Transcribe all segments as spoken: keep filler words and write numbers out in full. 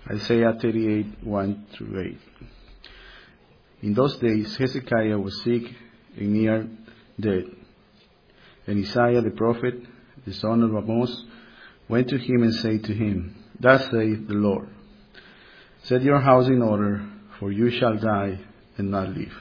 Isaiah thirty-eight, one through eight. In those days Hezekiah was sick and near death. And Isaiah the prophet, the son of Amos, went to him and said to him, Thus saith the Lord, Set your house in order, for you shall die and not live.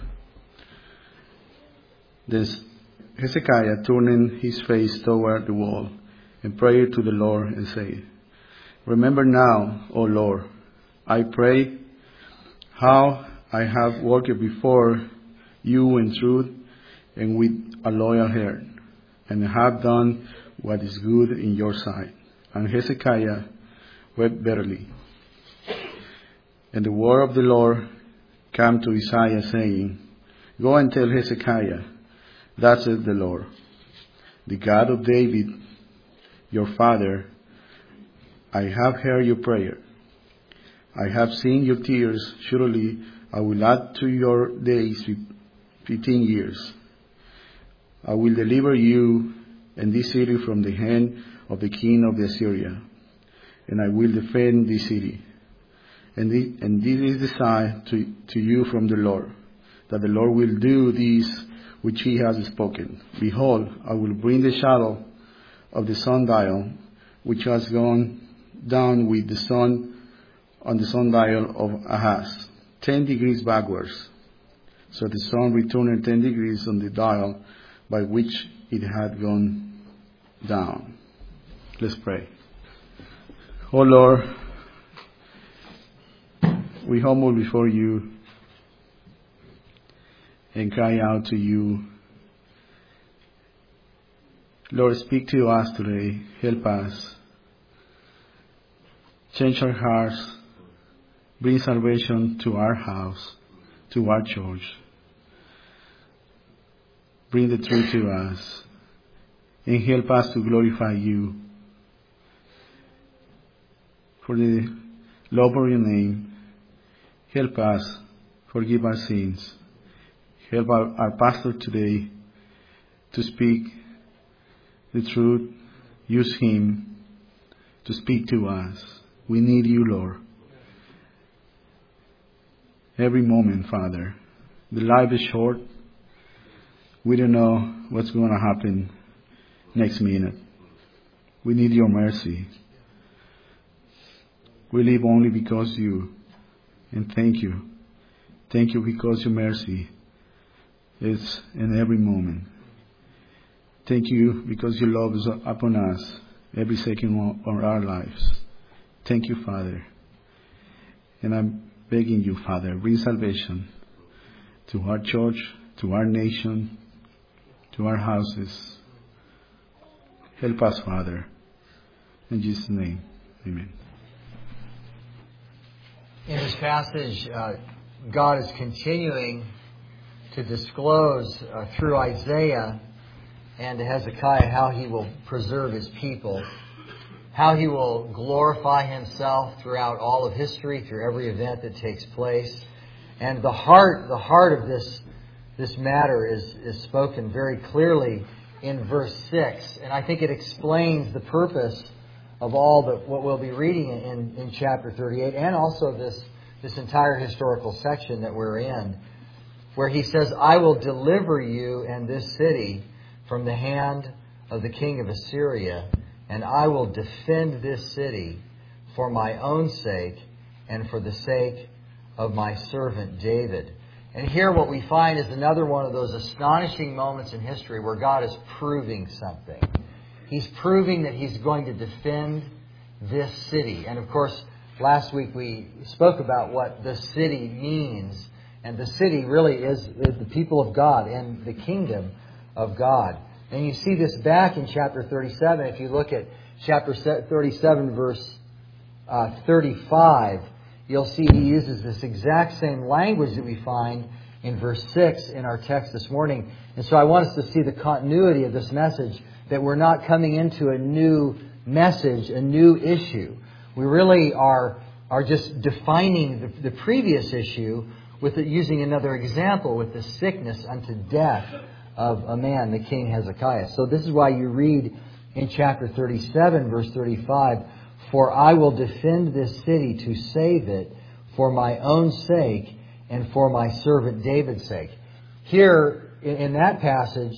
Then Hezekiah turned his face toward the wall and prayed to the Lord and said, Remember now, O Lord, I pray, how I have worked before you in truth and with a loyal heart, and have done what is good in your sight. And Hezekiah wept bitterly. And the word of the Lord came to Isaiah, saying, Go and tell Hezekiah, Thus saith the Lord, the God of David, your father, I have heard your prayer. I have seen your tears. Surely I will add to your days fifteen years. I will deliver you and this city from the hand of the king of Assyria, and I will defend this city. And this, and this is the sign to, to you from the Lord, that the Lord will do this which he has spoken. Behold, I will bring the shadow of the sundial, which has gone down with the sun on the sundial of Ahaz, ten degrees backwards. So the sun returned ten degrees on the dial by which it had gone down. Let's pray. Oh Lord, we humble before you and cry out to you. Lord, speak to us today. Help us. Change our hearts. Bring salvation to our house, to our church. Bring the truth to us. And help us to glorify you. For the love of your name, help us forgive our sins. Help our, our pastor today to speak the truth. Use him to speak to us. We need you, Lord. Every moment, Father. The life is short. We don't know what's going to happen next minute. We need your mercy. We live only because you. And thank you. Thank you because your mercy is in every moment. Thank you because your love is upon us every second of our lives. Thank you, Father. And I'm begging you, Father, bring salvation to our church, to our nation, to our houses. Help us, Father. In Jesus' name, amen. In this passage, uh, God is continuing to disclose uh, through Isaiah and to Hezekiah how he will preserve his people, how he will glorify himself throughout all of history, through every event that takes place. And the heart, the heart of this, this matter is, is spoken very clearly in verse six. And I think it explains the purpose of all that what we'll be reading in, in chapter thirty-eight, and also this, this entire historical section that we're in, where he says, I will deliver you and this city from the hand of the king of Assyria, and I will defend this city for my own sake and for the sake of my servant David. And here what we find is another one of those astonishing moments in history where God is proving something. He's proving that He's going to defend this city. And of course, last week we spoke about what the city means. And the city really is the people of God and the kingdom of God. And you see this back in chapter thirty-seven. If you look at chapter thirty-seven, verse uh, thirty-five, you'll see he uses this exact same language that we find in verse six in our text this morning. And so I want us to see the continuity of this message, that we're not coming into a new message, a new issue. We really are, are just defining the, the previous issue with it, using another example with the sickness unto death of a man, the king Hezekiah. So this is why you read in chapter thirty-seven, verse thirty-five, For I will defend this city to save it for my own sake and for my servant David's sake. Here, in that passage,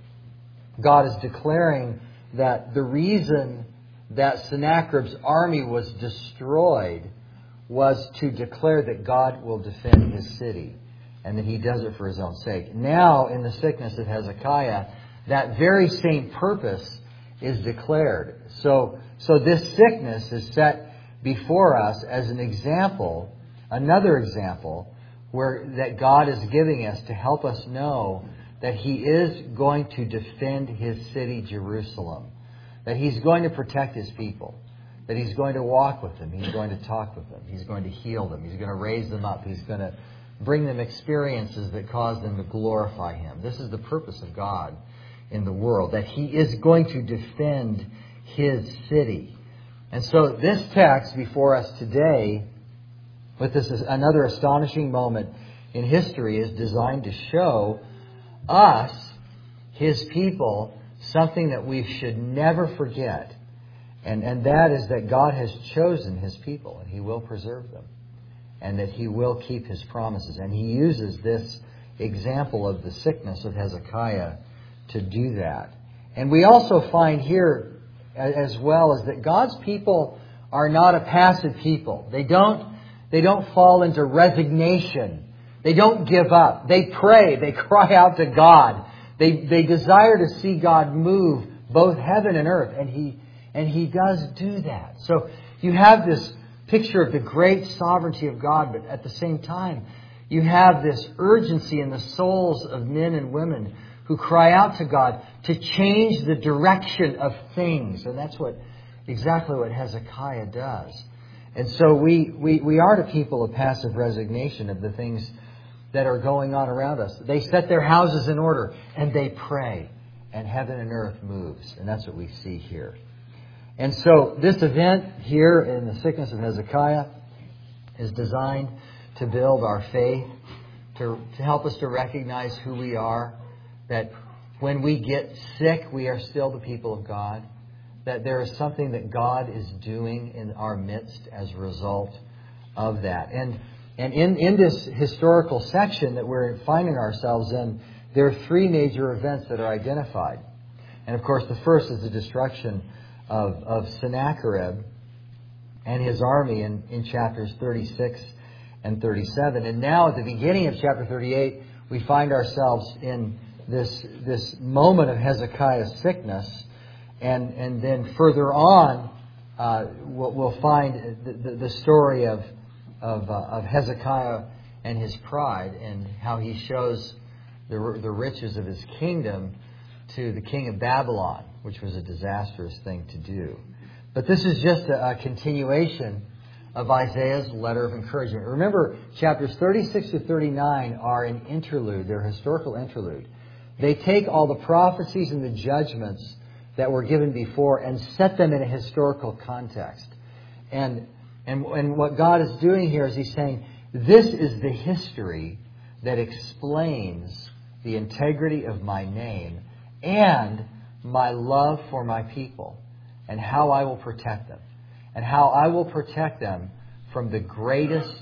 God is declaring that the reason that Sennacherib's army was destroyed was to declare that God will defend His city and that He does it for His own sake. Now, in the sickness of Hezekiah, that very same purpose is declared. So, so this sickness is set before us as an example, another example, where that God is giving us to help us know that He is going to defend His city, Jerusalem. That He's going to protect His people. That He's going to walk with them. He's going to talk with them. He's going to heal them. He's going to raise them up. He's going to bring them experiences that cause them to glorify Him. This is the purpose of God in the world. That He is going to defend His city. And so this text before us today, with this another astonishing moment in history, is designed to show us, His people, something that we should never forget. And, and that is that God has chosen His people and He will preserve them. And that He will keep His promises. And He uses this example of the sickness of Hezekiah to do that. And we also find here as well is that God's people are not a passive people. They don't, they don't fall into resignation. They don't give up. They pray. They cry out to God. They, they desire to see God move both heaven and earth. And He, and He does do that. So you have this picture of the great sovereignty of God, but at the same time, you have this urgency in the souls of men and women who cry out to God to change the direction of things. And that's what exactly what Hezekiah does. And so we, we, we aren't a people of passive resignation of the things that are going on around us. They set their houses in order and they pray, and heaven and earth moves. And that's what we see here. And so this event here in the sickness of Hezekiah is designed to build our faith, to, to help us to recognize who we are, that when we get sick, we are still the people of God, that there is something that God is doing in our midst as a result of that. And and in, in this historical section that we're finding ourselves in, there are three major events that are identified. And of course, the first is the destruction of, of Sennacherib and his army in, in chapters thirty-six and thirty-seven. And now at the beginning of chapter thirty-eight, we find ourselves in this, this moment of Hezekiah's sickness. And, and then further on, uh, we'll, we'll find the, the, the story of Of, uh, of Hezekiah and his pride, and how he shows the, the riches of his kingdom to the king of Babylon, which was a disastrous thing to do. But this is just a, a continuation of Isaiah's letter of encouragement. Remember, chapters thirty-six to thirty-nine are an interlude. They're a historical interlude. They take all the prophecies and the judgments that were given before and set them in a historical context. And And, and what God is doing here is He's saying, this is the history that explains the integrity of my name and my love for my people, and how I will protect them, and how I will protect them from the greatest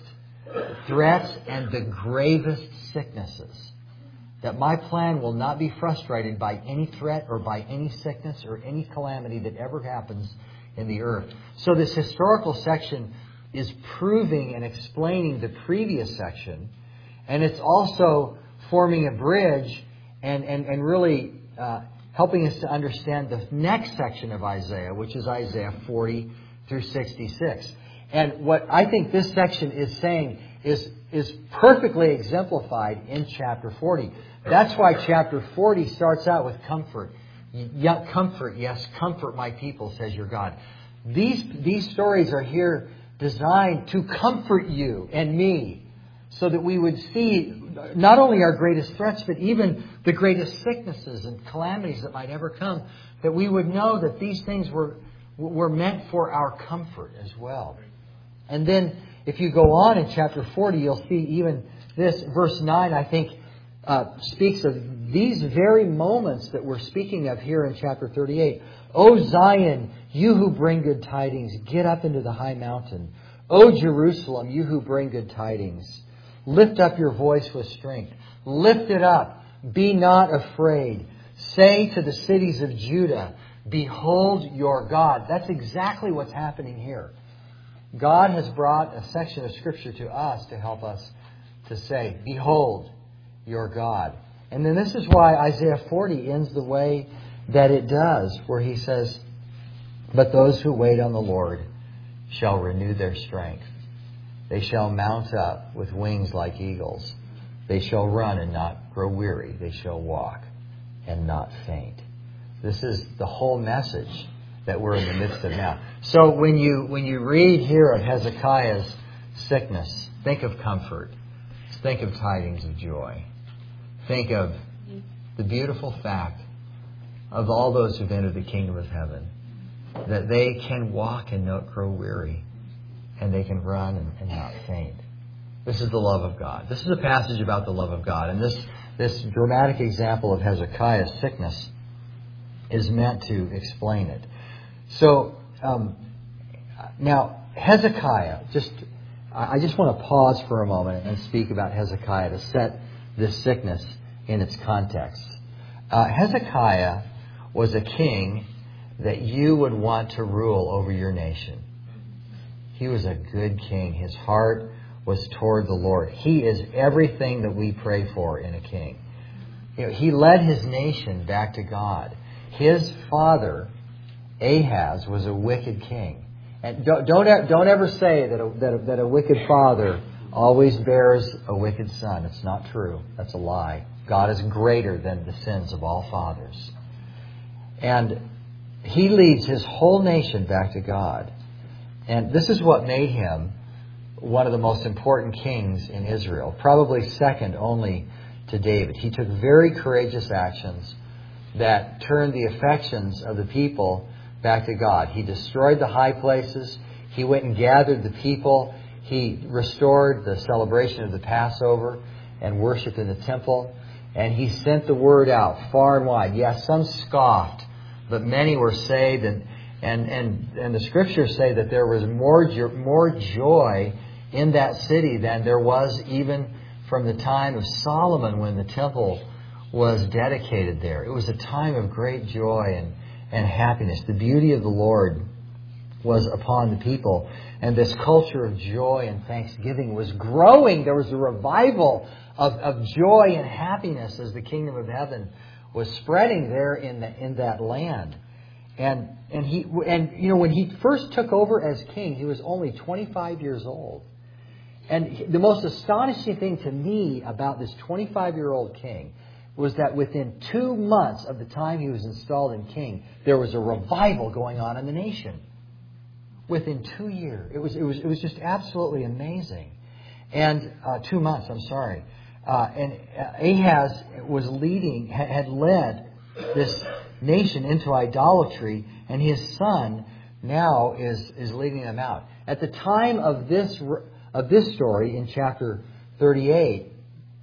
threats and the gravest sicknesses. That my plan will not be frustrated by any threat or by any sickness or any calamity that ever happens in the earth. So this historical section is proving and explaining the previous section, and it's also forming a bridge and, and, and really uh, helping us to understand the next section of Isaiah, which is Isaiah forty through sixty-six. And what I think this section is saying is, is perfectly exemplified in chapter forty. That's why chapter forty starts out with comfort. Yeah, comfort, yes, comfort my people, says your God. These, these stories are here designed to comfort you and me, so that we would see not only our greatest threats, but even the greatest sicknesses and calamities that might ever come, that we would know that these things were, were meant for our comfort as well. And then if you go on in chapter forty, you'll see even this, verse nine, I think, uh, speaks of these very moments that we're speaking of here in chapter thirty-eight. O Zion, you who bring good tidings, get up into the high mountain. O Jerusalem, you who bring good tidings, lift up your voice with strength. Lift it up. Be not afraid. Say to the cities of Judah, behold your God. That's exactly what's happening here. God has brought a section of Scripture to us to help us to say, behold your God. And then this is why Isaiah forty ends the way that it does, where he says, but those who wait on the Lord shall renew their strength. They shall mount up with wings like eagles. They shall run and not grow weary. They shall walk and not faint. This is the whole message that we're in the midst of now. So when you when you read here of Hezekiah's sickness, think of comfort. Think of tidings of joy. Think of the beautiful fact of all those who've entered the kingdom of heaven, that they can walk and not grow weary, and they can run and, and not faint. This is the love of God. This is a passage about the love of God. And this, this dramatic example of Hezekiah's sickness is meant to explain it. So, um, now, Hezekiah, just I just want to pause for a moment and speak about Hezekiah to set this sickness in its context. Uh, Hezekiah was a king that you would want to rule over your nation. He was a good king. His heart was toward the Lord. He is everything that we pray for in a king. You know, he led his nation back to God. His father, Ahaz, was a wicked king. And don't don't, don't ever say that a, that, a, that a wicked father always bears a wicked son. It's not true. That's a lie. God is greater than the sins of all fathers. And he leads his whole nation back to God. And this is what made him one of the most important kings in Israel, probably second only to David. He took very courageous actions that turned the affections of the people back to God. He destroyed the high places. He went and gathered the people. He restored the celebration of the Passover and worship in the temple. And he sent the word out far and wide. Yes, some scoffed, but many were saved. And and and, and the Scriptures say that there was more jo- more joy in that city than there was even from the time of Solomon when the temple was dedicated there. It was a time of great joy and, and happiness. The beauty of the Lord was upon the people. And this culture of joy and thanksgiving was growing. There was a revival of, of joy and happiness as the kingdom of heaven was spreading there in the, in that land. And and he and you know when he first took over as king, he was only twenty-five years old. And the most astonishing thing to me about this twenty-five-year-old king was that within two months of the time he was installed in king, there was a revival going on in the nation. Within two years, it was it was it was just absolutely amazing. And uh, two months, I'm sorry. Uh, and Ahaz was leading, had led this nation into idolatry, and his son now is is leading them out. At the time of this of this story in chapter thirty-eight,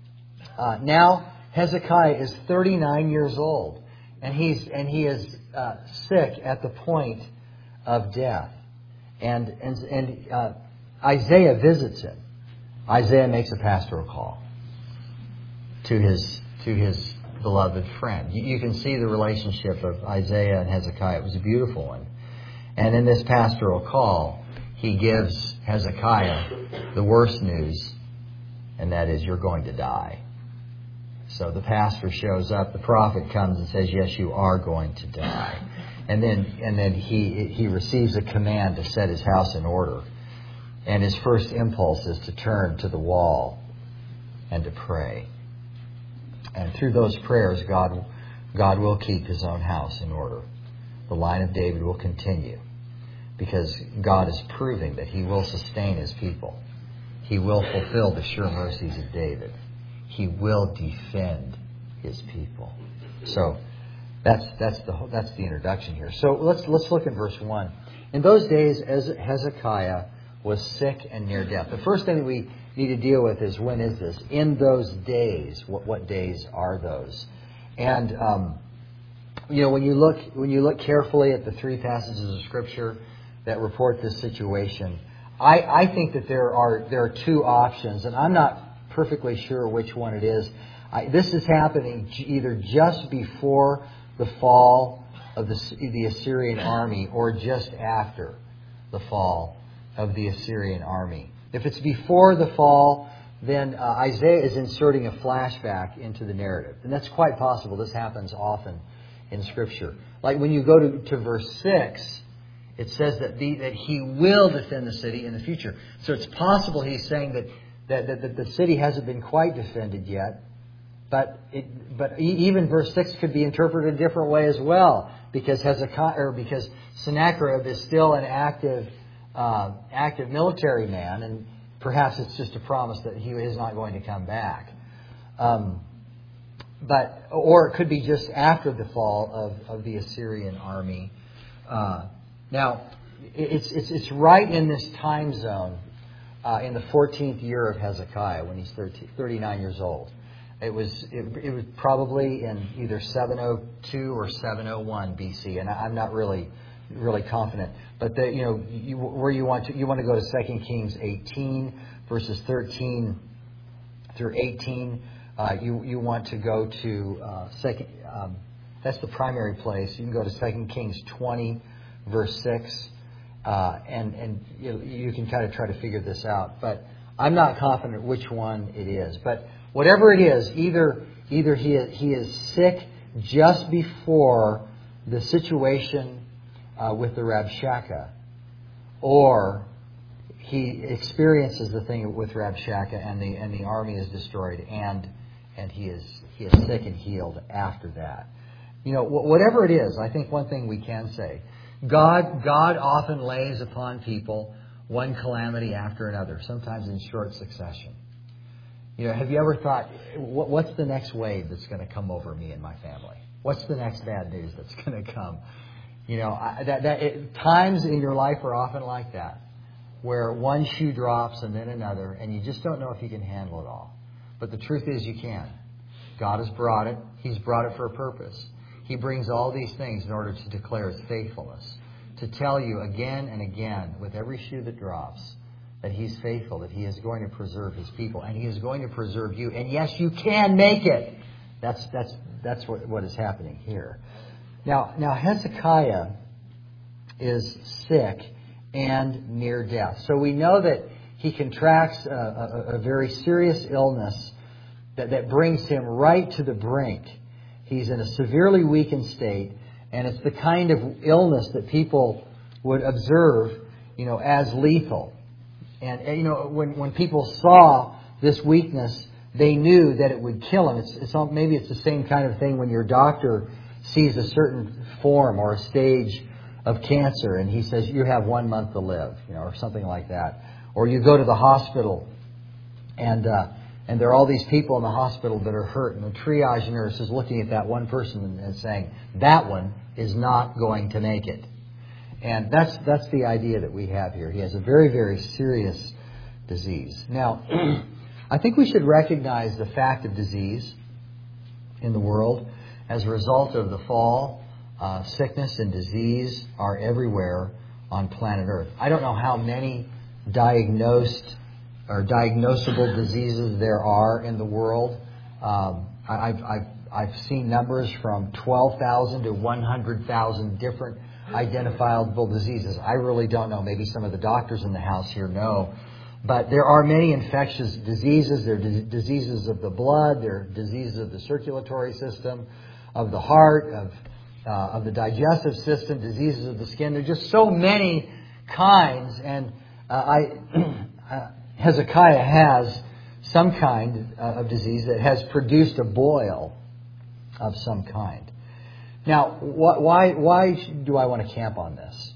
uh, now Hezekiah is thirty-nine years old, and he's and he is uh, sick at the point of death. And and and uh, Isaiah visits him. Isaiah makes a pastoral call to his to his beloved friend. You, you can see the relationship of Isaiah and Hezekiah. It was a beautiful one. And in this pastoral call, he gives Hezekiah the worst news, and that is, you're going to die. So the pastor shows up, the prophet comes and says, yes, you are going to die. And then and then he he receives a command to set his house in order. And his first impulse is to turn to the wall and to pray. And through those prayers, God God will keep his own house in order. The line of David will continue, because God is proving that he will sustain his people. He will fulfill the sure mercies of David. He will defend his people. So that's that's the that's the introduction here. So let's let's look at verse one. In those days, as Hezekiah was sick and near death. The first thing that we need to deal with is, when is this? In those days. What what days are those? And um, you know, when you look when you look carefully at the three passages of Scripture that report this situation, I, I think that there are there are two options, and I'm not perfectly sure which one it is. I, this is happening either just before the fall of the, the Assyrian army or just after the fall of the Assyrian army. If it's before the fall, then uh, Isaiah is inserting a flashback into the narrative. And that's quite possible. This happens often in Scripture. Like when you go to, to verse six, it says that, the, that he will defend the city in the future. So it's possible he's saying that, that, that, that the city hasn't been quite defended yet. But it, but even verse six could be interpreted a different way as well, because Hezekiah, or because Sennacherib is still an active uh, active military man, and perhaps it's just a promise that he is not going to come back. Um, but or it could be just after the fall of, of the Assyrian army. Uh, now, it's it's it's right in this time zone, uh, in the fourteenth year of Hezekiah, when he's thirty, thirty-nine years old. It was it, it was probably in either seven oh two or seven oh one B C, and I'm not really really confident. But the, you know you, where you want to you want to go to Second Kings eighteen verses thirteen through eighteen. Uh, you you want to go to uh, second. Um, that's the primary place. You can go to Second Kings twenty verse six, uh, and and you, you can kind of try to figure this out. But I'm not confident which one it is. But whatever it is, either either he is, he is sick just before the situation uh, with the Rabshakeh, or he experiences the thing with Rabshakeh and the and the army is destroyed, and and he is he is sick and healed after that. You know, whatever it is, I think one thing we can say: God God often lays upon people one calamity after another, sometimes in short succession. You know, have you ever thought, what's the next wave that's going to come over me and my family? What's the next bad news that's going to come? You know, I, that, that it, times in your life are often like that, where one shoe drops and then another, and you just don't know if you can handle it all. But the truth is you can. God has brought it. He's brought it for a purpose. He brings all these things in order to declare His faithfulness, to tell you again and again, with every shoe that drops, that He's faithful, that He is going to preserve His people, and He is going to preserve you. And yes, you can make it. That's that's that's what, what is happening here. Now, now Hezekiah is sick and near death. So we know that he contracts a, a, a very serious illness that, that brings him right to the brink. He's in a severely weakened state, and it's the kind of illness that people would observe, you know, as lethal. And, you know, when, when people saw this weakness, they knew that it would kill him. It's, it's maybe it's the same kind of thing when your doctor sees a certain form or a stage of cancer, and he says, you have one month to live, you know, or something like that. Or you go to the hospital, and uh, and there are all these people in the hospital that are hurt, and the triage nurse is looking at that one person and saying, that one is not going to make it. And that's that's the idea that we have here. He has a very, very serious disease. Now, I think we should recognize the fact of disease in the world. As a result of the fall, uh, sickness and disease are everywhere on planet Earth. I don't know how many diagnosed or diagnosable diseases there are in the world. Um, I, I've, I've, I've seen numbers from twelve thousand to one hundred thousand different identifiable diseases. I really don't know. Maybe some of the doctors in the house here know. But there are many infectious diseases. There are d- diseases of the blood. There are diseases of the circulatory system, of the heart, of uh, of the digestive system, diseases of the skin. There are just so many kinds. And uh, I uh, Hezekiah has some kind uh, of disease that has produced a boil of some kind. Now, wh- why why do I want to camp on this?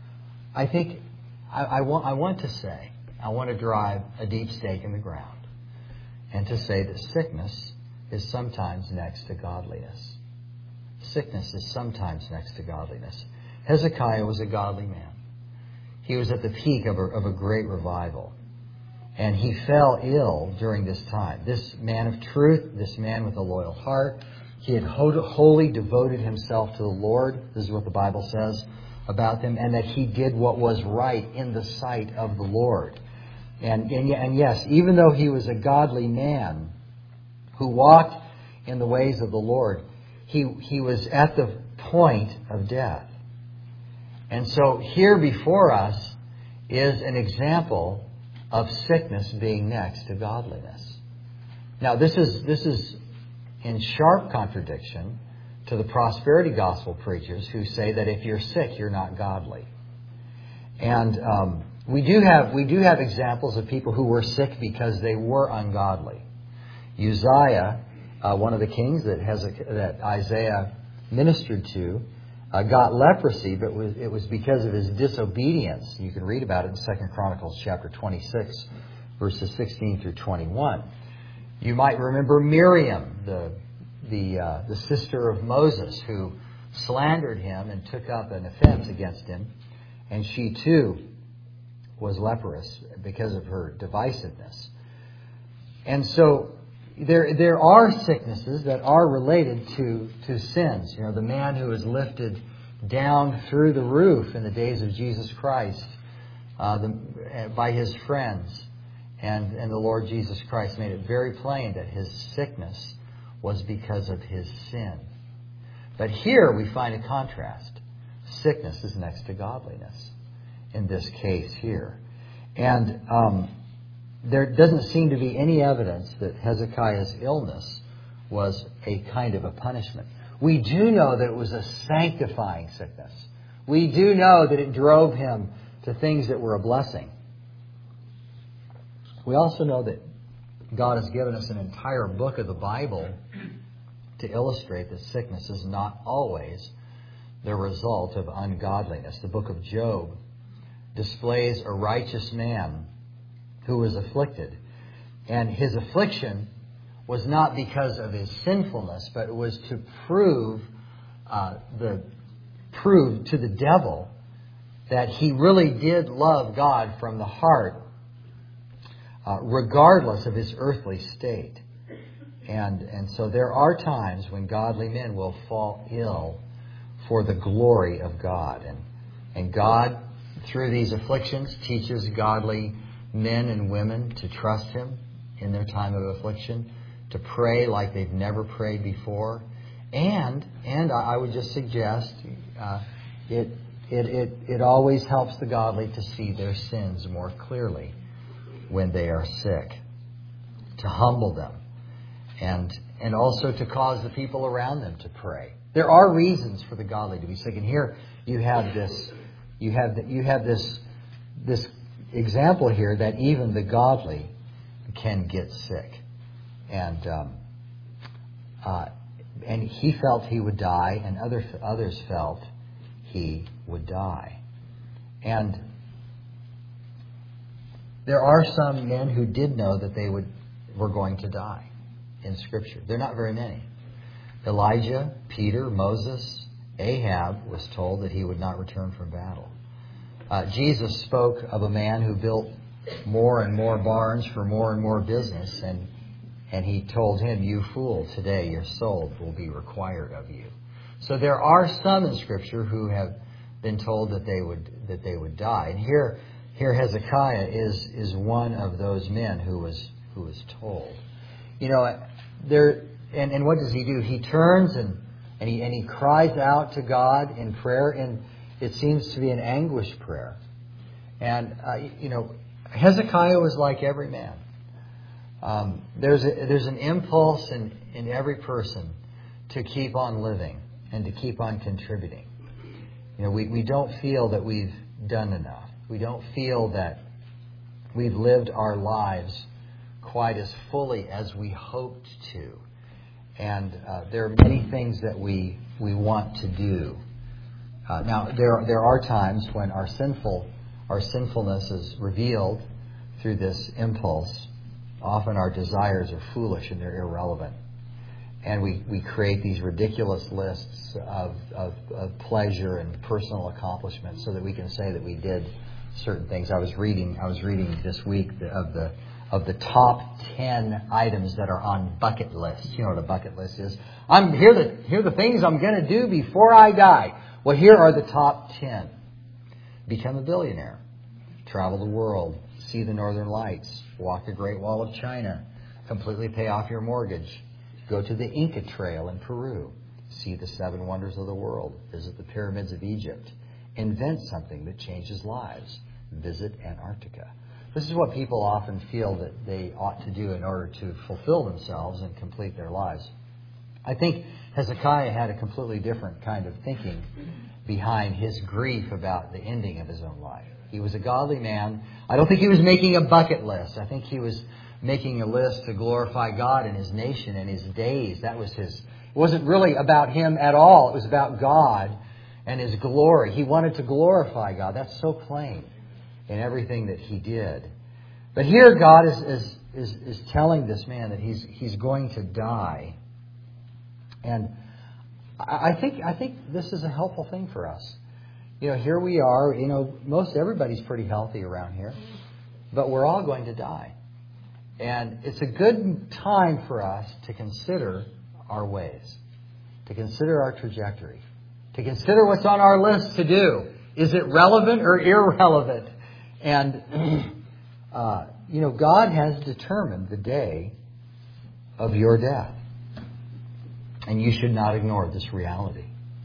I think I, I want I want to say I want to drive a deep stake in the ground, and to say that sickness is sometimes next to godliness. Sickness is sometimes next to godliness. Hezekiah was a godly man. He was at the peak of a, of a great revival. And he fell ill during this time. This man of truth, this man with a loyal heart, he had wholly devoted himself to the Lord. This is what the Bible says about him. And that he did what was right in the sight of the Lord. And, and, and yes, even though he was a godly man who walked in the ways of the Lord, he, he was at the point of death. And so here before us is an example of sickness being next to godliness. Now this is this is in sharp contradiction to the prosperity gospel preachers who say that if you're sick, you're not godly. And um, we do have we do have examples of people who were sick because they were ungodly. Uzziah, uh, one of the kings that has a, that Isaiah ministered to, uh, got leprosy, but it was, it was because of his disobedience. You can read about it in Second Chronicles chapter twenty-six, verses sixteen through twenty-one. You might remember Miriam, the the uh, the sister of Moses, who slandered him and took up an offense against him, and she too was leprous because of her divisiveness. And so there there are sicknesses that are related to to sins. You know, the man who was lifted down through the roof in the days of Jesus Christ uh, the, by his friends, and and the Lord Jesus Christ made it very plain that his sickness was because of his sin. But here we find a contrast. Sickness is next to godliness in this case here. And um, there doesn't seem to be any evidence that Hezekiah's illness was a kind of a punishment. We do know that it was a sanctifying sickness. We do know that it drove him to things that were a blessing. We also know that God has given us an entire book of the Bible to illustrate that sickness is not always the result of ungodliness. The book of Job displays a righteous man who was afflicted. And his affliction was not because of his sinfulness, but it was to prove uh, the prove to the devil that he really did love God from the heart, uh, regardless of his earthly state. And and so there are times when godly men will fall ill for the glory of God. And and God, through these afflictions, teaches godly men and women to trust Him in their time of affliction, to pray like they've never prayed before. And and I would just suggest uh, it, it it it always helps the godly to see their sins more clearly when they are sick, to humble them, and and also to cause the people around them to pray. There are reasons for the godly to be sick, and here you have this you have the, you have this this example here that even the godly can get sick, and um, uh, and he felt he would die, and other others felt he would die, and there are some men who did know that they would were going to die in Scripture. They're not very many. Elijah, Peter, Moses, Ahab was told that he would not return from battle. Uh, Jesus spoke of a man who built more and more barns for more and more business, and and he told him, "You fool, today your soul will be required of you." So there are some in Scripture who have been told that they would that they would die, and here here Hezekiah is is one of those men who was who was told. You know, there and, and what does he do? He turns and and he and he cries out to God in prayer, and it seems to be an anguished prayer. And uh, you know, Hezekiah was like every man. Um, there's a, there's an impulse in, in every person to keep on living and to keep on contributing. You know, we, we don't feel that we've done enough. We don't feel that we've lived our lives quite as fully as we hoped to. And uh, there are many things that we we want to do. Uh, now, there there are times when our sinful our sinfulness is revealed through this impulse. Often our desires are foolish and they're irrelevant. And we, we create these ridiculous lists of, of, of pleasure and personal accomplishments so that we can say that we did certain things. I was reading I was reading this week the, of the of the top ten items that are on bucket lists. You know what a bucket list is? I'm here. The here are the things I'm going to do before I die. Well, here are the top ten. Become a billionaire. Travel the world. See the Northern Lights. Walk the Great Wall of China. Completely pay off your mortgage. Go to the Inca Trail in Peru. See the seven wonders of the world. Visit the pyramids of Egypt. Invent something that changes lives. Visit Antarctica. This is what people often feel that they ought to do in order to fulfill themselves and complete their lives. I think Hezekiah had a completely different kind of thinking behind his grief about the ending of his own life. He was a godly man. I don't think he was making a bucket list. I think he was making a list to glorify God and His nation and His days. That was his. It wasn't really about him at all. It was about God and His glory. He wanted to glorify God. That's so plain in everything that he did. But here God is, is, is, is telling this man that he's, he's going to die. And I think, I think this is a helpful thing for us. You know, here we are, you know, most everybody's pretty healthy around here, but we're all going to die. And it's a good time for us to consider our ways, to consider our trajectory, to consider what's on our list to do. Is it relevant or irrelevant? And, uh, you know, God has determined the day of your death. And you should not ignore this reality.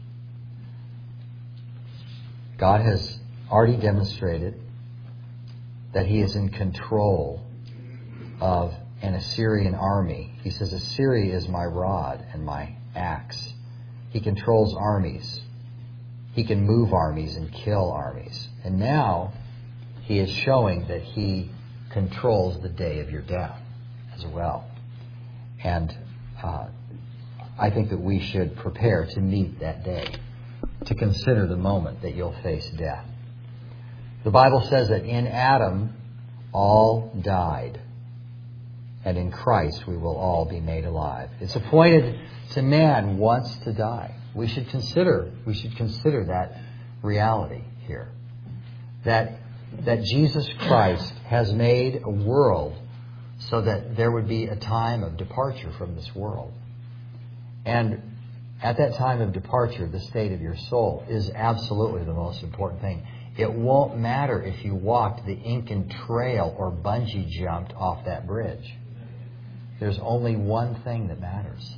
God has already demonstrated that He is in control of an Assyrian army. He says, Assyria is my rod and my axe. He controls armies. He can move armies and kill armies. And now He is showing that He controls the day of your death as well. And uh, I think that we should prepare to meet that day, to consider the moment that you'll face death. The Bible says that in Adam all died, and in Christ we will all be made alive. It's appointed to man once to die. We should consider we should consider that reality here. That that Jesus Christ has made a world so that there would be a time of departure from this world. And at that time of departure, the state of your soul is absolutely the most important thing. It won't matter if you walked the Incan Trail or bungee jumped off that bridge. There's only one thing that matters.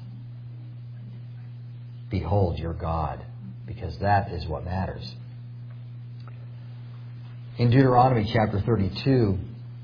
Behold your God, because that is what matters. In Deuteronomy chapter thirty-two,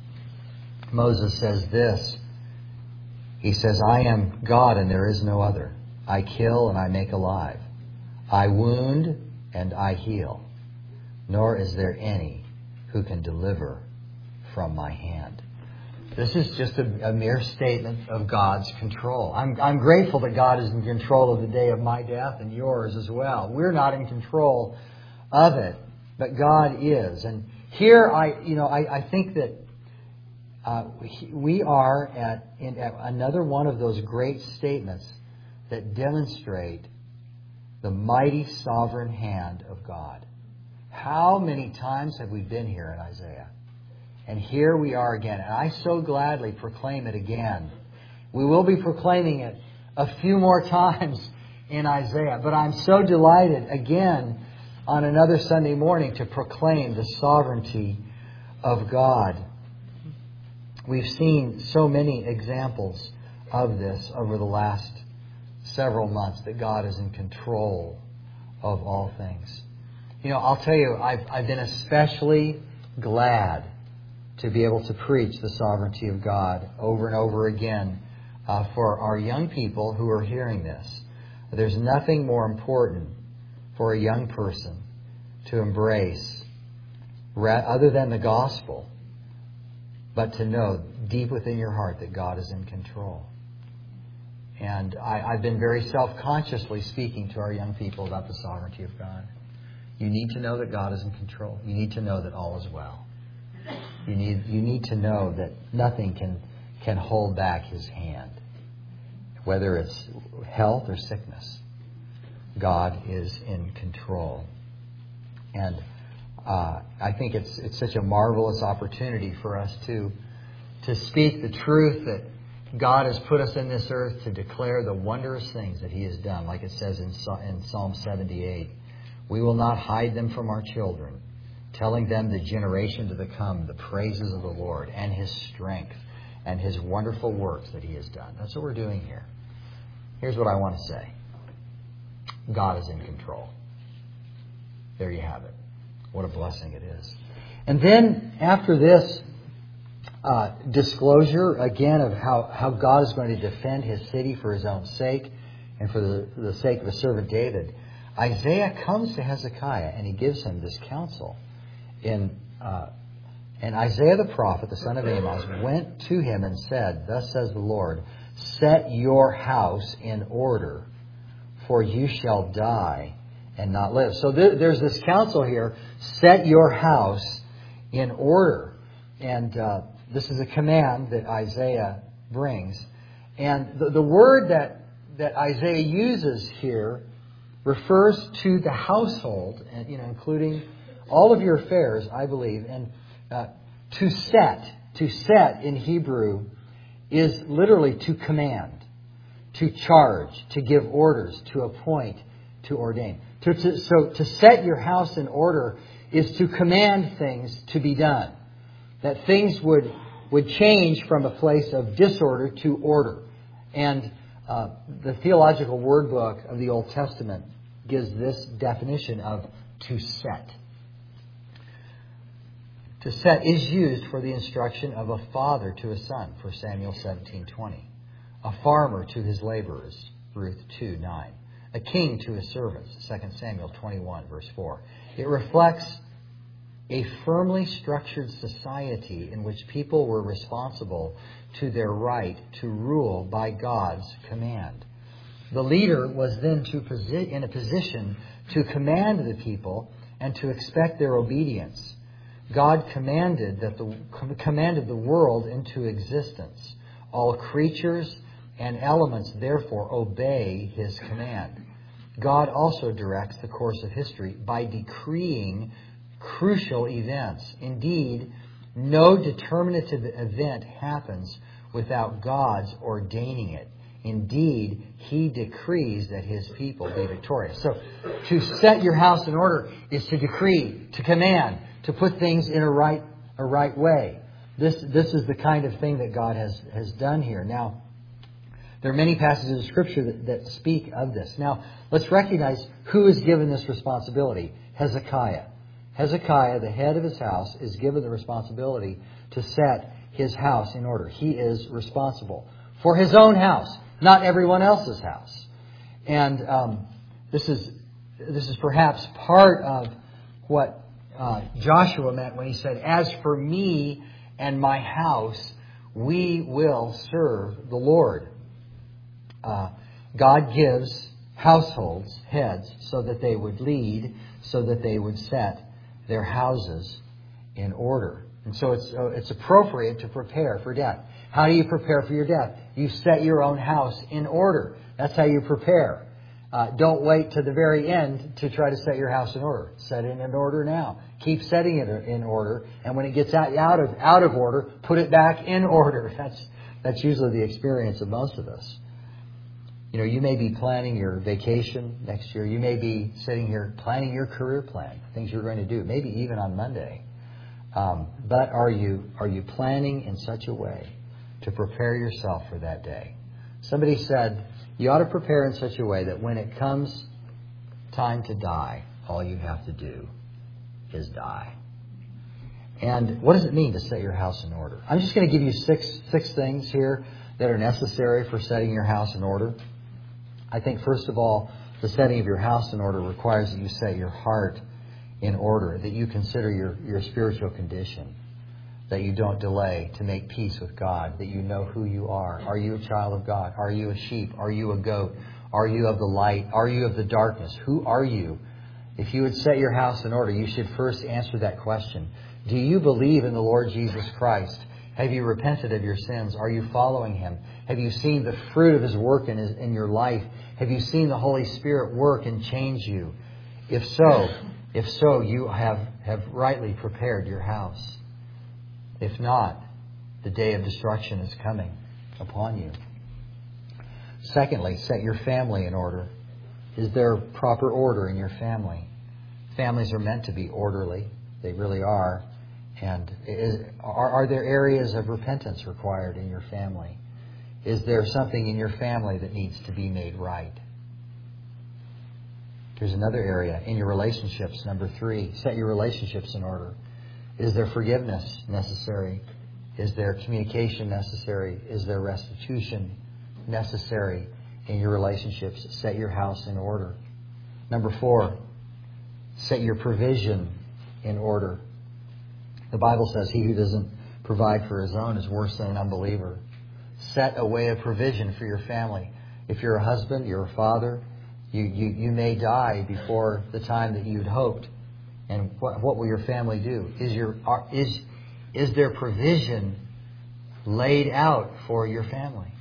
Moses says this. He says, I am God and there is no other. I kill and I make alive. I wound and I heal. Nor is there any who can deliver from my hand. This is just a, a mere statement of God's control. I'm, I'm grateful that God is in control of the day of my death and yours as well. We're not in control of it, but God is. And here, I, you know, I, I think that uh, we are at, in, at another one of those great statements that demonstrate the mighty sovereign hand of God. How many times have we been here in Isaiah? And here we are again. And I so gladly proclaim it again. We will be proclaiming it a few more times in Isaiah. But I'm so delighted again on another Sunday morning to proclaim the sovereignty of God. We've seen so many examples of this over the last several months, that God is in control of all things. You know, I'll tell you, I've, I've been especially glad to be able to preach the sovereignty of God over and over again uh, for our young people who are hearing this. There's nothing more important for a young person to embrace other than the gospel, but to know deep within your heart that God is in control. And I, I've been very self-consciously speaking to our young people about the sovereignty of God. You need to know that God is in control. You need to know that all is well. You need you need to know that nothing can can hold back His hand, whether it's health or sickness. God is in control, and uh, I think it's it's such a marvelous opportunity for us to to speak the truth that God has put us in this earth to declare the wondrous things that He has done, like it says in Psalm seventy-eight. We will not hide them from our children, telling them the generation to come the praises of the Lord and His strength and His wonderful works that He has done. That's what we're doing here. Here's what I want to say. God is in control. There you have it. What a blessing it is. And then after this uh, disclosure, again, of how, how God is going to defend His city for His own sake and for the, for the sake of His servant David, Isaiah comes to Hezekiah and he gives him this counsel. In, uh, and Isaiah the prophet, the son of Amos, went to him and said, Thus says the Lord, set your house in order, for you shall die and not live. So th- there's this counsel here, set your house in order. And uh, this is a command that Isaiah brings. And the, the word that, that Isaiah uses here refers to the household, and you know, including all of your affairs, I believe. And uh, to set, to set in Hebrew is literally to command, to charge, to give orders, to appoint, to ordain. To, to, so to set your house in order is to command things to be done. That things would, would change from a place of disorder to order. And uh, the Theological Word Book of the Old Testament gives this definition of to set. To set is used for the instruction of a father to a son, First Samuel seventeen twenty. A farmer to his laborers, Ruth two nine. A king to his servants, Second Samuel twenty-one, verse four. It reflects a firmly structured society in which people were responsible to their right to rule by God's command. The leader was then to posi- in a position to command the people and to expect their obedience. God commanded that the commanded the world into existence. All creatures and elements therefore obey His command. God also directs the course of history by decreeing crucial events. Indeed, no determinative event happens without God's ordaining it. Indeed, He decrees that His people be victorious. So, to set your house in order is to decree, to command, to put things in a right a right way. This this is the kind of thing that God has, has done here. Now, there are many passages of Scripture that, that speak of this. Now, let's recognize who is given this responsibility. Hezekiah. Hezekiah, the head of his house, is given the responsibility to set his house in order. He is responsible for his own house, not everyone else's house. And um, this is this is perhaps part of what uh, Joshua meant when he said, "As for me and my house, we will serve the Lord." Uh, God gives households heads so that they would lead, so that they would set their houses in order. And so it's uh, it's appropriate to prepare for death. How do you prepare for your death? You set your own house in order. That's how you prepare. Uh, don't wait to the very end to try to set your house in order. Set it in order now. Keep setting it in order, and when it gets out, out of out of order, put it back in order. That's that's usually the experience of most of us. You know, you may be planning your vacation next year. You may be sitting here planning your career plan, things you're going to do, maybe even on Monday. Um, but are you are you planning in such a way to prepare yourself for that day? Somebody said you ought to prepare in such a way that when it comes time to die, all you have to do is die. And what does it mean to set your house in order? I'm just going to give you six six things here that are necessary for setting your house in order. I think, first of all, the setting of your house in order requires that you set your heart in order, that you consider your, your spiritual condition, that you don't delay to make peace with God, that you know who you are. Are you a child of God? Are you a sheep? Are you a goat? Are you of the light? Are you of the darkness? Who are you? If you would set your house in order, you should first answer that question. Do you believe in the Lord Jesus Christ? Have you repented of your sins? Are you following Him? Have you seen the fruit of His work in, his, in your life? Have you seen the Holy Spirit work and change you? If so, if so, you have, have rightly prepared your house. If not, The day of destruction is coming upon you. Secondly, set your family in order. Is there proper order in your family? Families are meant to be orderly. They really are. And is, are, are there areas of repentance required in your family? Is there something in your family that needs to be made right? Here's another area. In your relationships, number three, set your relationships in order. Is there forgiveness necessary? Is there communication necessary? Is there restitution necessary in your relationships? Set your house in order. Number four, set your provision in order. The Bible says he who doesn't provide for his own is worse than an unbeliever. Set a way of provision for your family. If you're a husband, you're a father, you, you, you may die before the time that you'd hoped. And what, what will your family do? Is your are, is is there provision laid out for your family?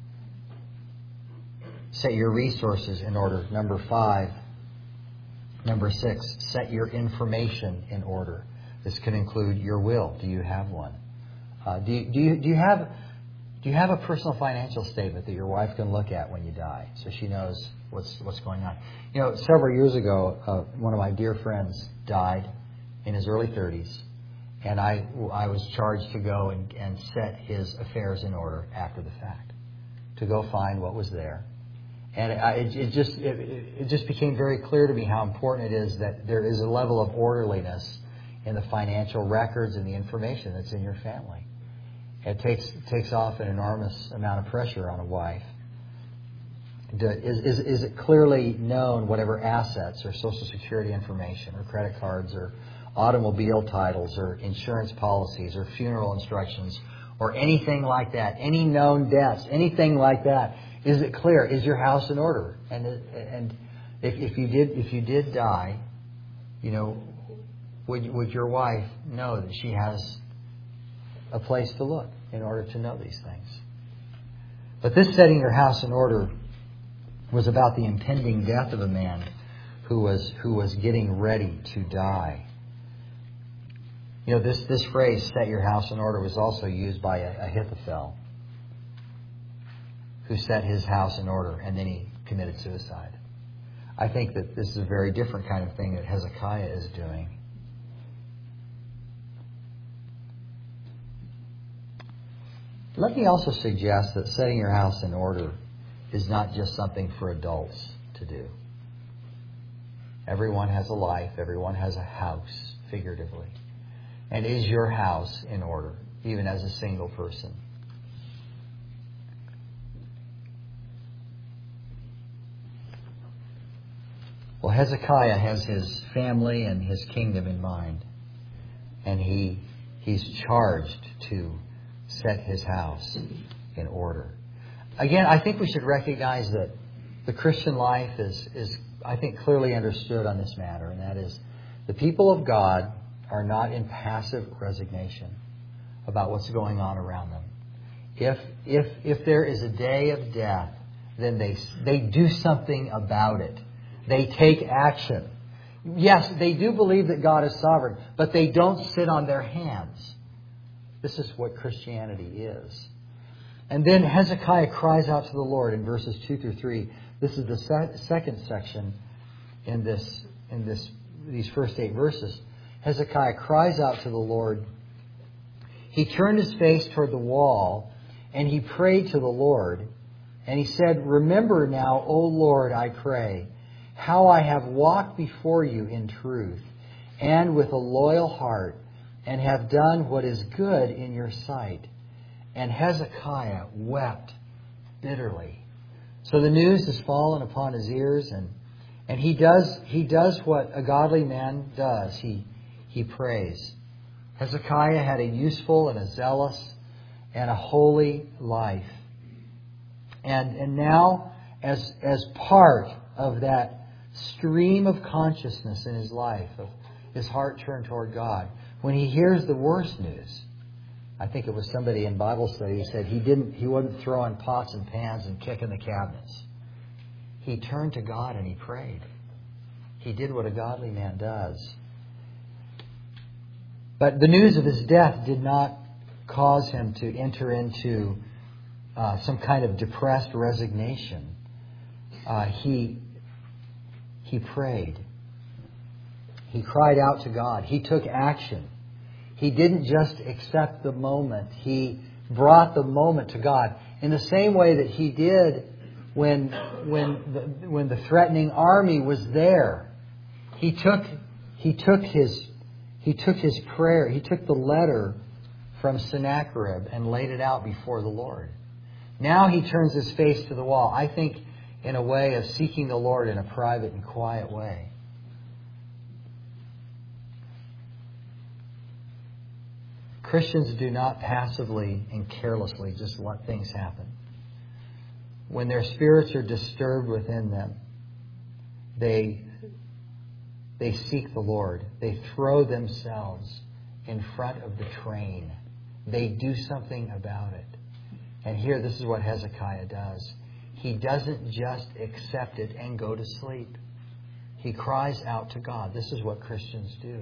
Set your resources in order. Number five. Number six, set your information in order. This could include your will. Do you have one? Uh, do, you, do you do you have do you have a personal financial statement that your wife can look at when you die, so she knows what's what's going on? You know, several years ago, uh, one of my dear friends died in his early thirties, and I I was charged to go and, and set his affairs in order after the fact, to go find what was there. And it, it just it, it just became very clear to me how important it is that there is a level of orderliness in the financial records and the information that's in your family. It takes it takes off an enormous amount of pressure on a wife. Is, is, is it clearly known whatever assets or Social Security information or credit cards or automobile titles or insurance policies or funeral instructions or anything like that, any known debts, anything like that? Is it clear? Is your house in order? And and if, if you did if you did die, you know, would would your wife know that she has a place to look in order to know these things? But this setting your house in order was about the impending death of a man who was who was getting ready to die. You know, this this phrase "set your house in order" was also used by a, Ahithophel, who set his house in order and then he committed suicide. I think that this is a very different kind of thing that Hezekiah is doing. Let me also suggest that setting your house in order is not just something for adults to do. Everyone has a life. Everyone has a house, figuratively. And is your house in order, even as a single person? Well, Hezekiah has his family and his kingdom in mind. And he he's charged to set his house in order. Again, I think we should recognize that the Christian life is, is, I think, clearly understood on this matter. And that is, the people of God are not in passive resignation about what's going on around them. If if if there is a day of death, then they they do something about it. They take action. Yes, they do believe that God is sovereign, but they don't sit on their hands. This is what Christianity is. And then Hezekiah cries out to the Lord in verses two through three. This is the se- second section in this in this these first eight verses. Hezekiah cries out to the Lord. He turned his face toward the wall and he prayed to the Lord. And he said, "Remember now, O Lord, I pray, how I have walked before you in truth and with a loyal heart, and have done what is good in your sight." And Hezekiah wept bitterly. So the news has fallen upon his ears, and and he does he does what a godly man does. He he prays. Hezekiah had a useful and a zealous and a holy life. And and now, as as part of that stream of consciousness in his life, of his heart turned toward God, when he hears the worst news, I think it was somebody in Bible study who said he didn't he wasn't throwing pots and pans and kicking the cabinets. He turned to God and he prayed. He did what a godly man does. But the news of his death did not cause him to enter into uh, some kind of depressed resignation. Uh, he he prayed. He cried out to God. He took action. He didn't just accept the moment. He brought the moment to God in the same way that he did when when the, when the threatening army was there. He took he took his he took his prayer. He took the letter from Sennacherib and laid it out before the Lord. Now he turns his face to the wall. I think in a way of seeking the Lord in a private and quiet way. Christians do not passively and carelessly just let things happen. When their spirits are disturbed within them, they, they seek the Lord. They throw themselves in front of the train. They do something about it. And here, this is what Hezekiah does. He doesn't just accept it and go to sleep. He cries out to God. This is what Christians do.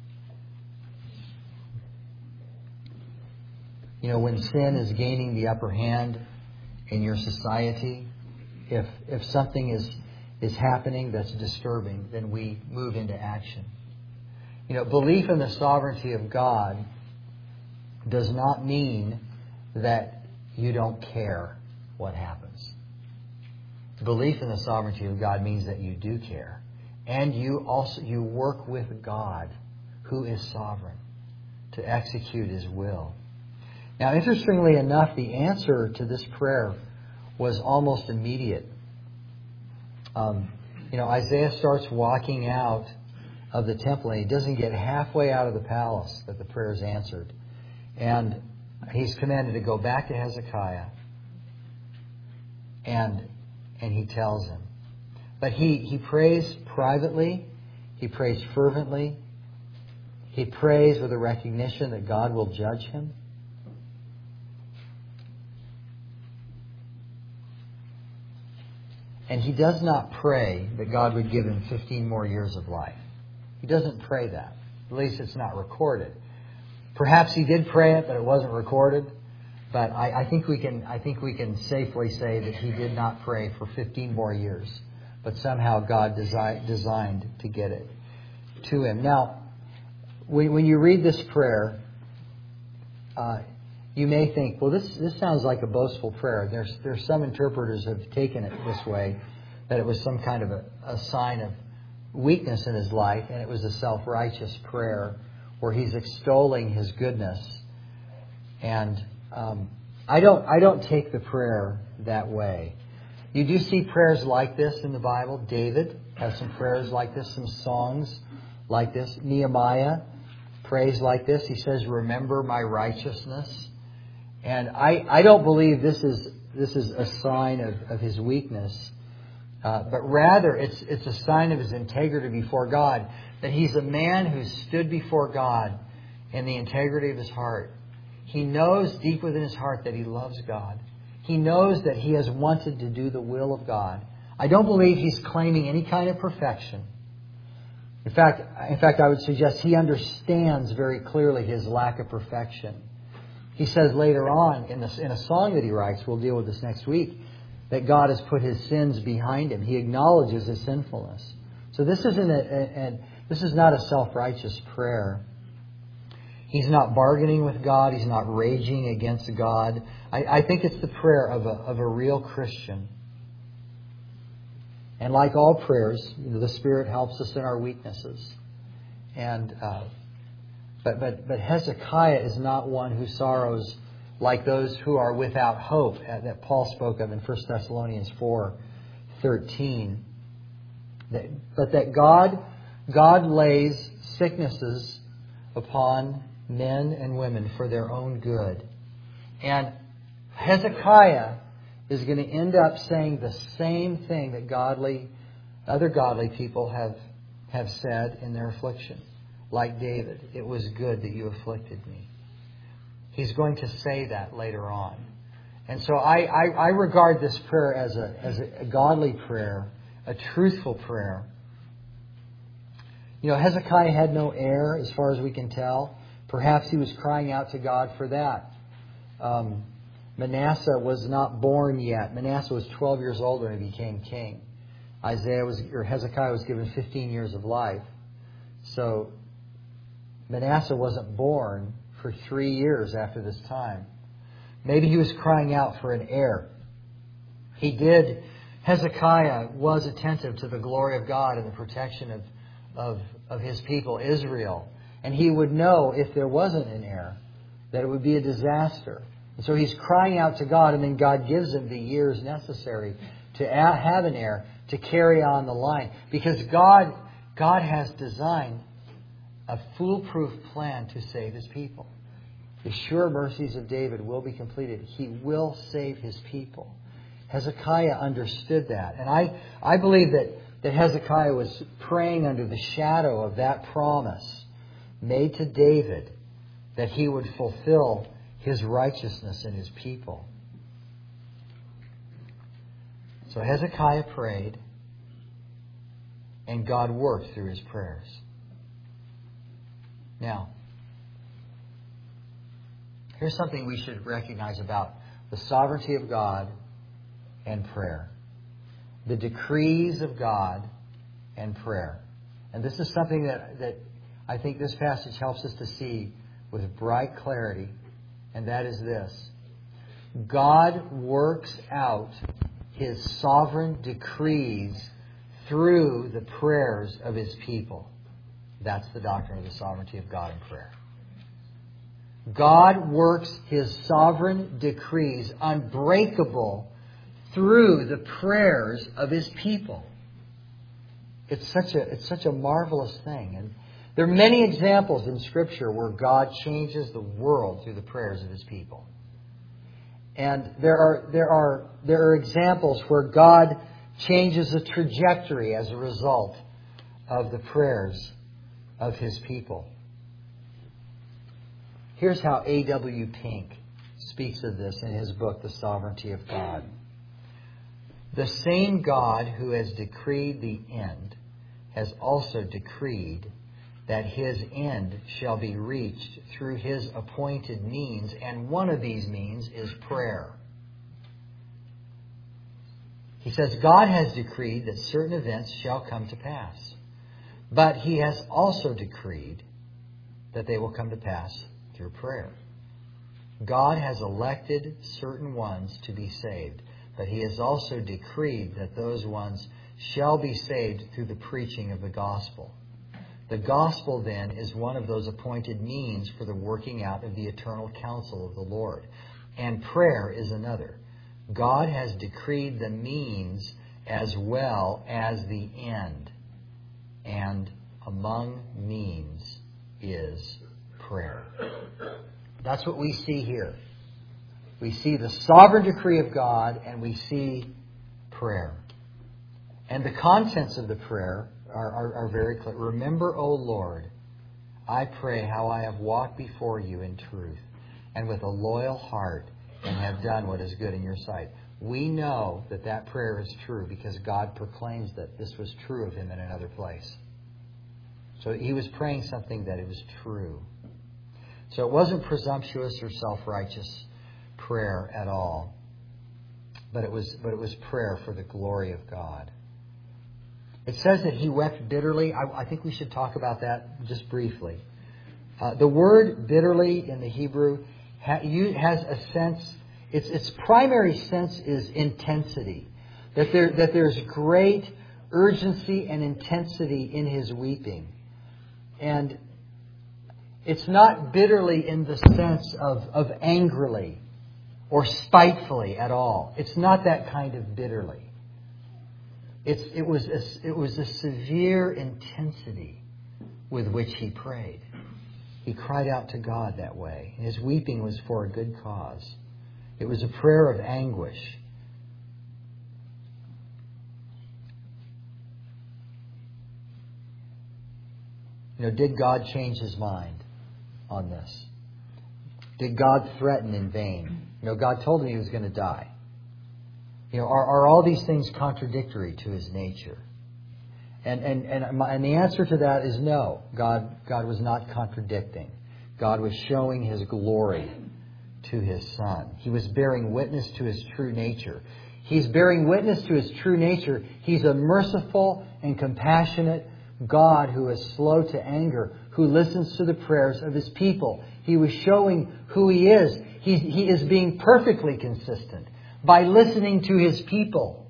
You know, when sin is gaining the upper hand in your society, if if something is is happening that's disturbing, then we move into action. You know, belief in the sovereignty of God does not mean that you don't care what happens. Belief in the sovereignty of God means that you do care. And you also you work with God, who is sovereign, to execute His will. Now, interestingly enough, the answer to this prayer was almost immediate. Um, you know, Isaiah starts walking out of the temple, and he doesn't get halfway out of the palace that the prayer is answered. And he's commanded to go back to Hezekiah, and and he tells him. But he, he prays privately, he prays fervently, he prays with a recognition that God will judge him. And he does not pray that God would give him fifteen more years of life. He doesn't pray that. At least it's not recorded. Perhaps he did pray it, but it wasn't recorded. But I, I think we can I think we can safely say that he did not pray for fifteen more years. But somehow God desi- designed to get it to him. Now, when, when you read this prayer, uh, you may think, well, this this sounds like a boastful prayer. There's there's some interpreters have taken it this way, that it was some kind of a, a sign of weakness in his life, and it was a self-righteous prayer where he's extolling his goodness. And um, I don't I don't take the prayer that way. You do see prayers like this in the Bible. David has some prayers like this, some songs like this. Nehemiah prays like this. He says, "Remember my righteousness." And I, I don't believe this is this is a sign of, of his weakness, uh, but rather it's it's a sign of his integrity before God, that he's a man who stood before God in the integrity of his heart. He knows deep within his heart that he loves God. He knows that he has wanted to do the will of God. I don't believe he's claiming any kind of perfection. In fact, in fact, I would suggest he understands very clearly his lack of perfection. He says later on in, this, in a song that he writes, we'll deal with this next week, that God has put his sins behind him. He acknowledges his sinfulness. So this isn't a, a, a this is not a self-righteous prayer. He's not bargaining with God. He's not raging against God. I, I think it's the prayer of a of a real Christian. And like all prayers, you know, the Spirit helps us in our weaknesses. And uh, But, but, but Hezekiah is not one who sorrows like those who are without hope that Paul spoke of in First Thessalonians four thirteen. That, but that God, God lays sicknesses upon men and women for their own good. And Hezekiah is going to end up saying the same thing that godly, other godly people have, have said in their affliction. Like David, it was good that you afflicted me. He's going to say that later on. And so I, I, I regard this prayer as a, as a godly prayer, a truthful prayer. You know, Hezekiah had no heir, as far as we can tell. Perhaps he was crying out to God for that. Um, Manasseh was not born yet. Manasseh was twelve years old when he became king. Isaiah was, or Hezekiah was given fifteen years of life. So Manasseh wasn't born for three years after this time. Maybe he was crying out for an heir. He did. Hezekiah was attentive to the glory of God and the protection of, of, of his people, Israel. And he would know if there wasn't an heir, that it would be a disaster. And so he's crying out to God, and then God gives him the years necessary to have an heir, to carry on the line. Because God, God has designed a foolproof plan to save His people. The sure mercies of David will be completed. He will save His people. Hezekiah understood that. And I, I believe that, that Hezekiah was praying under the shadow of that promise made to David that he would fulfill his righteousness in his people. So Hezekiah prayed, and God worked through his prayers. Now, here's something we should recognize about the sovereignty of God and prayer. The decrees of God and prayer. And this is something that, that I think this passage helps us to see with bright clarity, and that is this. God works out His sovereign decrees through the prayers of His people. That's the doctrine of the sovereignty of God in prayer. God works His sovereign decrees, unbreakable, through the prayers of His people. It's such a, it's such a marvelous thing. And there are many examples in Scripture where God changes the world through the prayers of His people. And there are, there are, there are examples where God changes the trajectory as a result of the prayers of His people. Here's how A W Pink speaks of this in his book, The Sovereignty of God. The same God who has decreed the end has also decreed that His end shall be reached through His appointed means, and one of these means is prayer. He says, God has decreed that certain events shall come to pass, but He has also decreed that they will come to pass through prayer. God has elected certain ones to be saved, but He has also decreed that those ones shall be saved through the preaching of the gospel. The gospel, then, is one of those appointed means for the working out of the eternal counsel of the Lord. And prayer is another. God has decreed the means as well as the end. And among means is prayer. That's what we see here. We see the sovereign decree of God, and we see prayer. And the contents of the prayer are, are, are very clear. Remember, O Lord, I pray how I have walked before you in truth and with a loyal heart and have done what is good in your sight. We know that that prayer is true because God proclaims that this was true of Him in another place. So he was praying something that it was true. So it wasn't presumptuous or self-righteous prayer at all. But it was, but it was prayer for the glory of God. It says that he wept bitterly. I, I think we should talk about that just briefly. Uh, the word bitterly in the Hebrew ha, you, has a sense, its, its primary sense is intensity. That there, that there's great urgency and intensity in his weeping. And it's not bitterly in the sense of, of angrily or spitefully at all. It's not that kind of bitterly. It's, it was a, it was a severe intensity with which he prayed. He cried out to God that way. His weeping was for a good cause. It was a prayer of anguish. You know, did God change His mind on this? Did God threaten in vain? You know, God told him he was going to die. You know, are, are all these things contradictory to His nature? And and and, my, and the answer to that is no. God God was not contradicting. God was showing His glory to His Son. He was bearing witness to His true nature. He's bearing witness to His true nature. He's a merciful and compassionate God who is slow to anger, who listens to the prayers of His people. He was showing who He is. He, he is being perfectly consistent by listening to His people.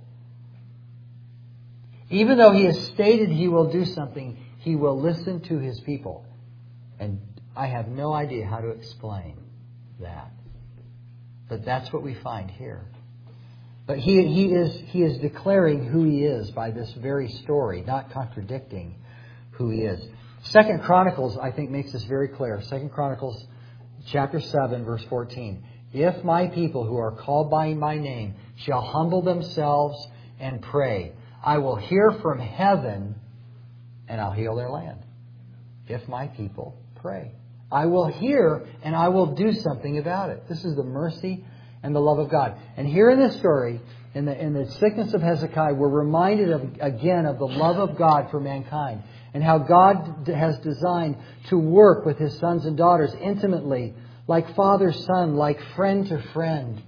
Even though He has stated He will do something, He will listen to His people. And I have no idea how to explain that. But that's what we find here. But he, he is he is declaring who He is by this very story, not contradicting who He is. Second Chronicles, I think, makes this very clear. Second Chronicles chapter seven, verse fourteen. If my people who are called by my name shall humble themselves and pray, I will hear from heaven and I'll heal their land. If my people pray. I will hear and I will do something about it. This is the mercy and the love of God. And here in this story, in the, in the sickness of Hezekiah, we're reminded of, again of the love of God for mankind and how God has designed to work with His sons and daughters intimately, like father, son, like friend to friend.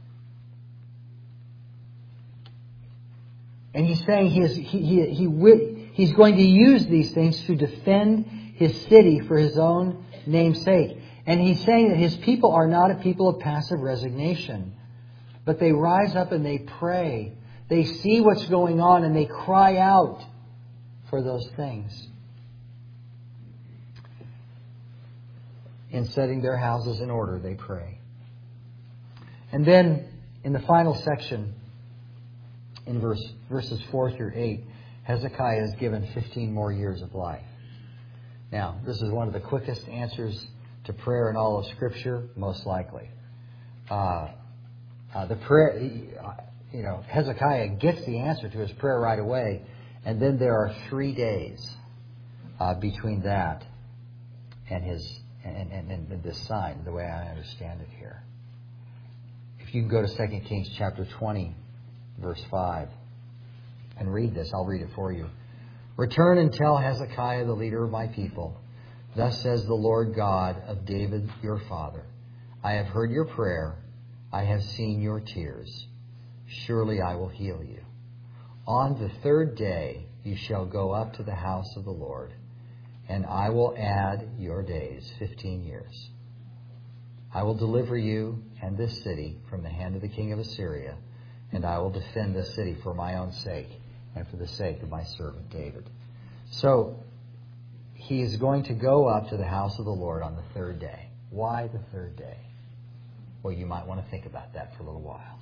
And He's saying he is, he, he, he, He's going to use these things to defend His city for His own name's sake. And He's saying that His people are not a people of passive resignation, but they rise up and they pray. They see what's going on and they cry out for those things. In setting their houses in order, they pray. And then in the final section, in verse verses four through eight, Hezekiah is given fifteen more years of life. Now, this is one of the quickest answers to prayer in all of Scripture, most likely. Uh, uh, the prayer, you know, Hezekiah gets the answer to his prayer right away, and then there are three days uh, between that and his and, and, and this sign, the way I understand it here. If you can go to Second Kings chapter twenty, verse five, and read this, I'll read it for you. Return and tell Hezekiah, the leader of my people, thus says the Lord God of David your father, I have heard your prayer, I have seen your tears. Surely I will heal you. On the third day you shall go up to the house of the Lord, and I will add your days fifteen years. I will deliver you and this city from the hand of the king of Assyria, and I will defend this city for my own sake and for the sake of my servant David. So, he is going to go up to the house of the Lord on the third day. Why the third day? Well, you might want to think about that for a little while.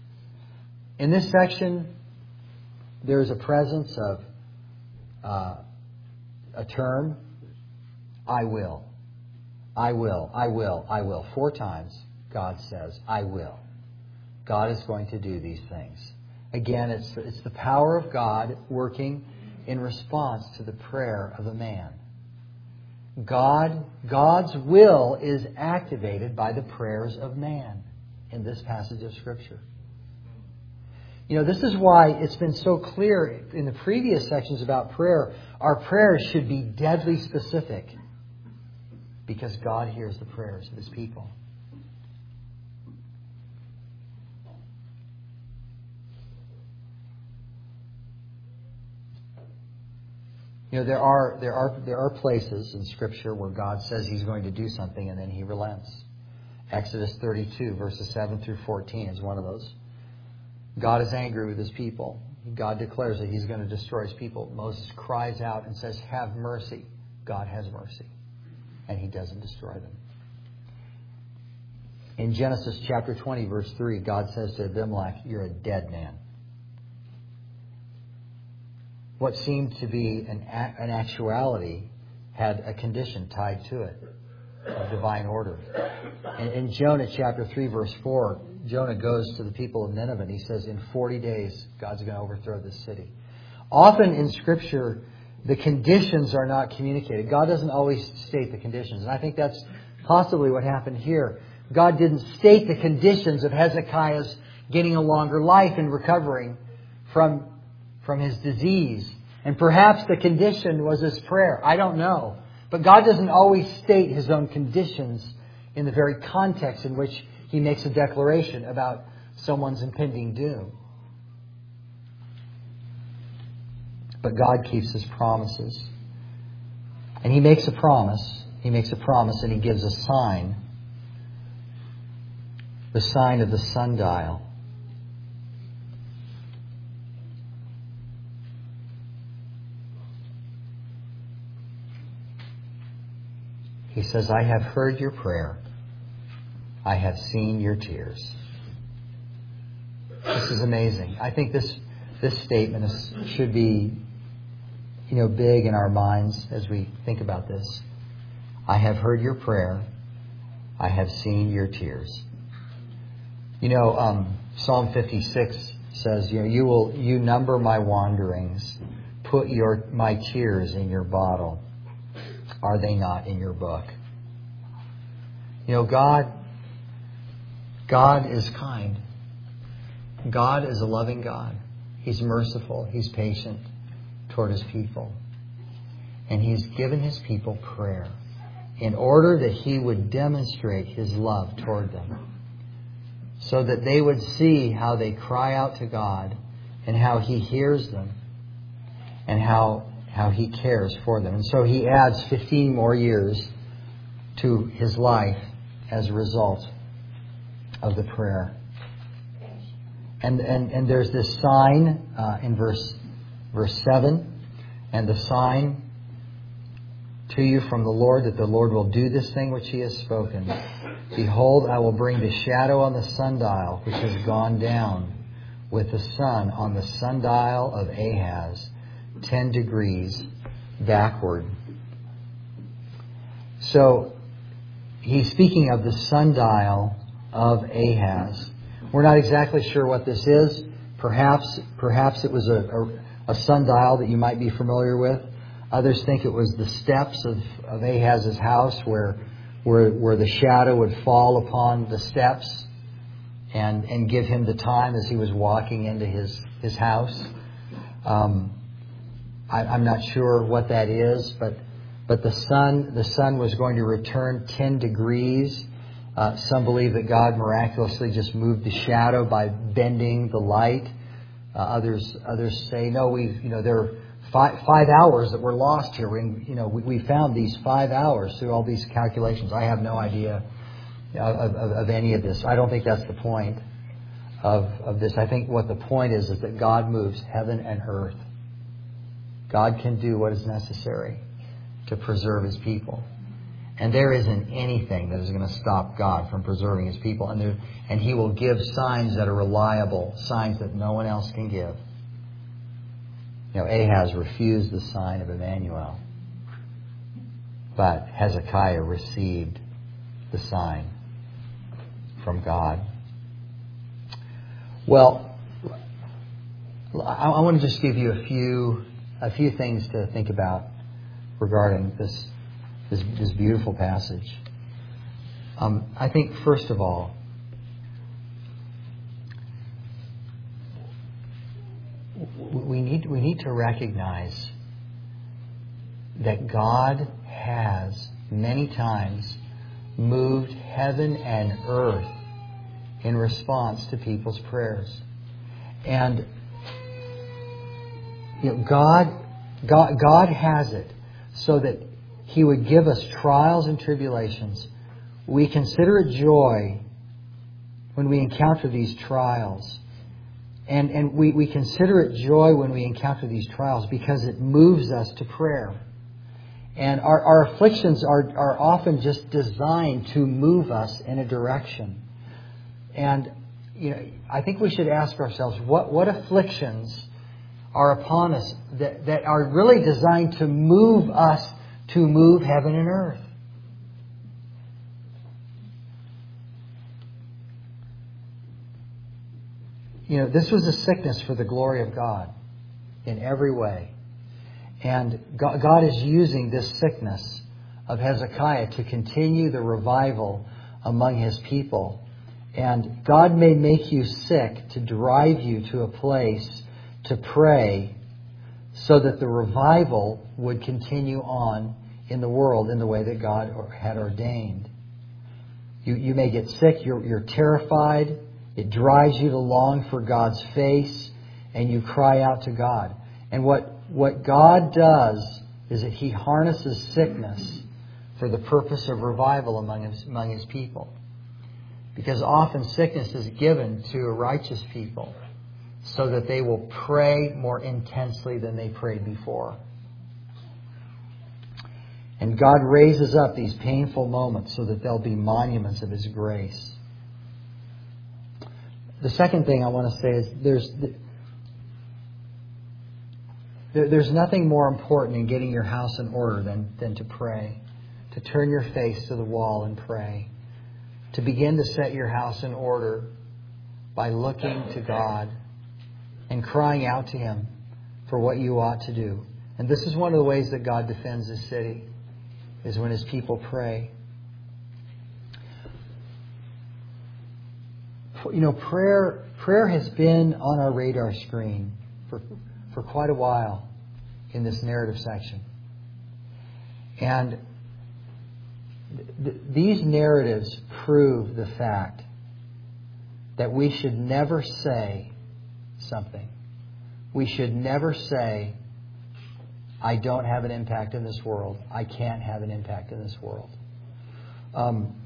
In this section, there is a presence of uh, a term, I will. I will, I will, I will. Four times God says, I will. God is going to do these things. Again, it's, it's the power of God working in response to the prayer of a man. God, God's will is activated by the prayers of man in this passage of Scripture. You know, this is why it's been so clear in the previous sections about prayer. Our prayers should be deadly specific because God hears the prayers of His people. You know, there are there are there are places in Scripture where God says He's going to do something and then He relents. Exodus thirty-two, verses seven through fourteen is one of those. God is angry with His people. God declares that He's going to destroy His people. Moses cries out and says, have mercy. God has mercy. And He doesn't destroy them. In Genesis chapter twenty, verse three, God says to Abimelech, you're a dead man. What seemed to be an, an actuality had a condition tied to it of divine order. In, in Jonah chapter three, verse four, Jonah goes to the people of Nineveh and he says, in forty days, God's going to overthrow this city. Often in Scripture, the conditions are not communicated. God doesn't always state the conditions. And I think that's possibly what happened here. God didn't state the conditions of Hezekiah's getting a longer life and recovering from from his disease. And perhaps the condition was his prayer. I don't know. But God doesn't always state His own conditions in the very context in which He makes a declaration about someone's impending doom. But God keeps His promises. And He makes a promise. He makes a promise and He gives a sign. The sign of the sundial. He says, I have heard your prayer. I have seen your tears. This is amazing. I think this this statement is, should be, you know, big in our minds as we think about this. I have heard your prayer. I have seen your tears. You know, um, Psalm fifty-six says, you know, you will you number my wanderings, put your my tears in your bottle. Are they not in your book? You know, God, God is kind. God is a loving God. He's merciful. He's patient toward His people. And He's given His people prayer in order that He would demonstrate His love toward them, so that they would see how they cry out to God and how He hears them and how how He cares for them. And so He adds fifteen more years to His life as a result of the prayer. And and, and there's this sign uh, in verse verse seven, and the sign to you from the Lord that the Lord will do this thing which He has spoken. Behold, I will bring the shadow on the sundial which has gone down with the sun on the sundial of Ahaz, ten degrees backward. So he's speaking of the sundial of Ahaz. We're not exactly sure what this is. Perhaps, perhaps it was a, a, a sundial that you might be familiar with. Others think it was the steps of, of Ahaz's house where, where where the shadow would fall upon the steps and, and give him the time as he was walking into his, his house. Um, I, I'm not sure what that is, but but the sun the sun was going to return ten degrees. Uh, some believe that God miraculously just moved the shadow by bending the light. Uh, others others say no, we you know there are five, five hours that were lost here. We you know we, we found these five hours through all these calculations. I have no idea of, of, of any of this. I don't think that's the point of of this. I think what the point is is that God moves heaven and earth. God can do what is necessary to preserve His people. And there isn't anything that is going to stop God from preserving His people. And there, and He will give signs that are reliable, signs that no one else can give. You know, Ahaz refused the sign of Emmanuel. But Hezekiah received the sign from God. Well, I, I want to just give you a few a few things to think about regarding this This, this beautiful passage. Um, I think, first of all, we need we need to recognize that God has many times moved heaven and earth in response to people's prayers, and you know, God, God, God has it so that He would give us trials and tribulations. We consider it joy when we encounter these trials. And, and we, we consider it joy when we encounter these trials because it moves us to prayer. And our, our afflictions are, are often just designed to move us in a direction. And you know, I think we should ask ourselves, what, what afflictions are upon us that, that are really designed to move us to move heaven and earth? You know, this was a sickness for the glory of God in every way. And God is using this sickness of Hezekiah to continue the revival among His people. And God may make you sick to drive you to a place to pray so that the revival would continue on in the world in the way that God had ordained. You, you may get sick, you're, you're terrified, it drives you to long for God's face, and you cry out to God. And what, what God does is that He harnesses sickness for the purpose of revival among His, among His people. Because often sickness is given to a righteous people so that they will pray more intensely than they prayed before. And God raises up these painful moments so that they'll be monuments of His grace. The second thing I want to say is there's there's nothing more important in getting your house in order than, than to pray. To turn your face to the wall and pray. To begin to set your house in order by looking to God and crying out to Him for what you ought to do. And this is one of the ways that God defends His city, is when His people pray. You know, prayer prayer has been on our radar screen for, for quite a while in this narrative section. And th- these narratives prove the fact that we should never say something. We should never say, I don't have an impact in this world. I can't have an impact in this world. Um,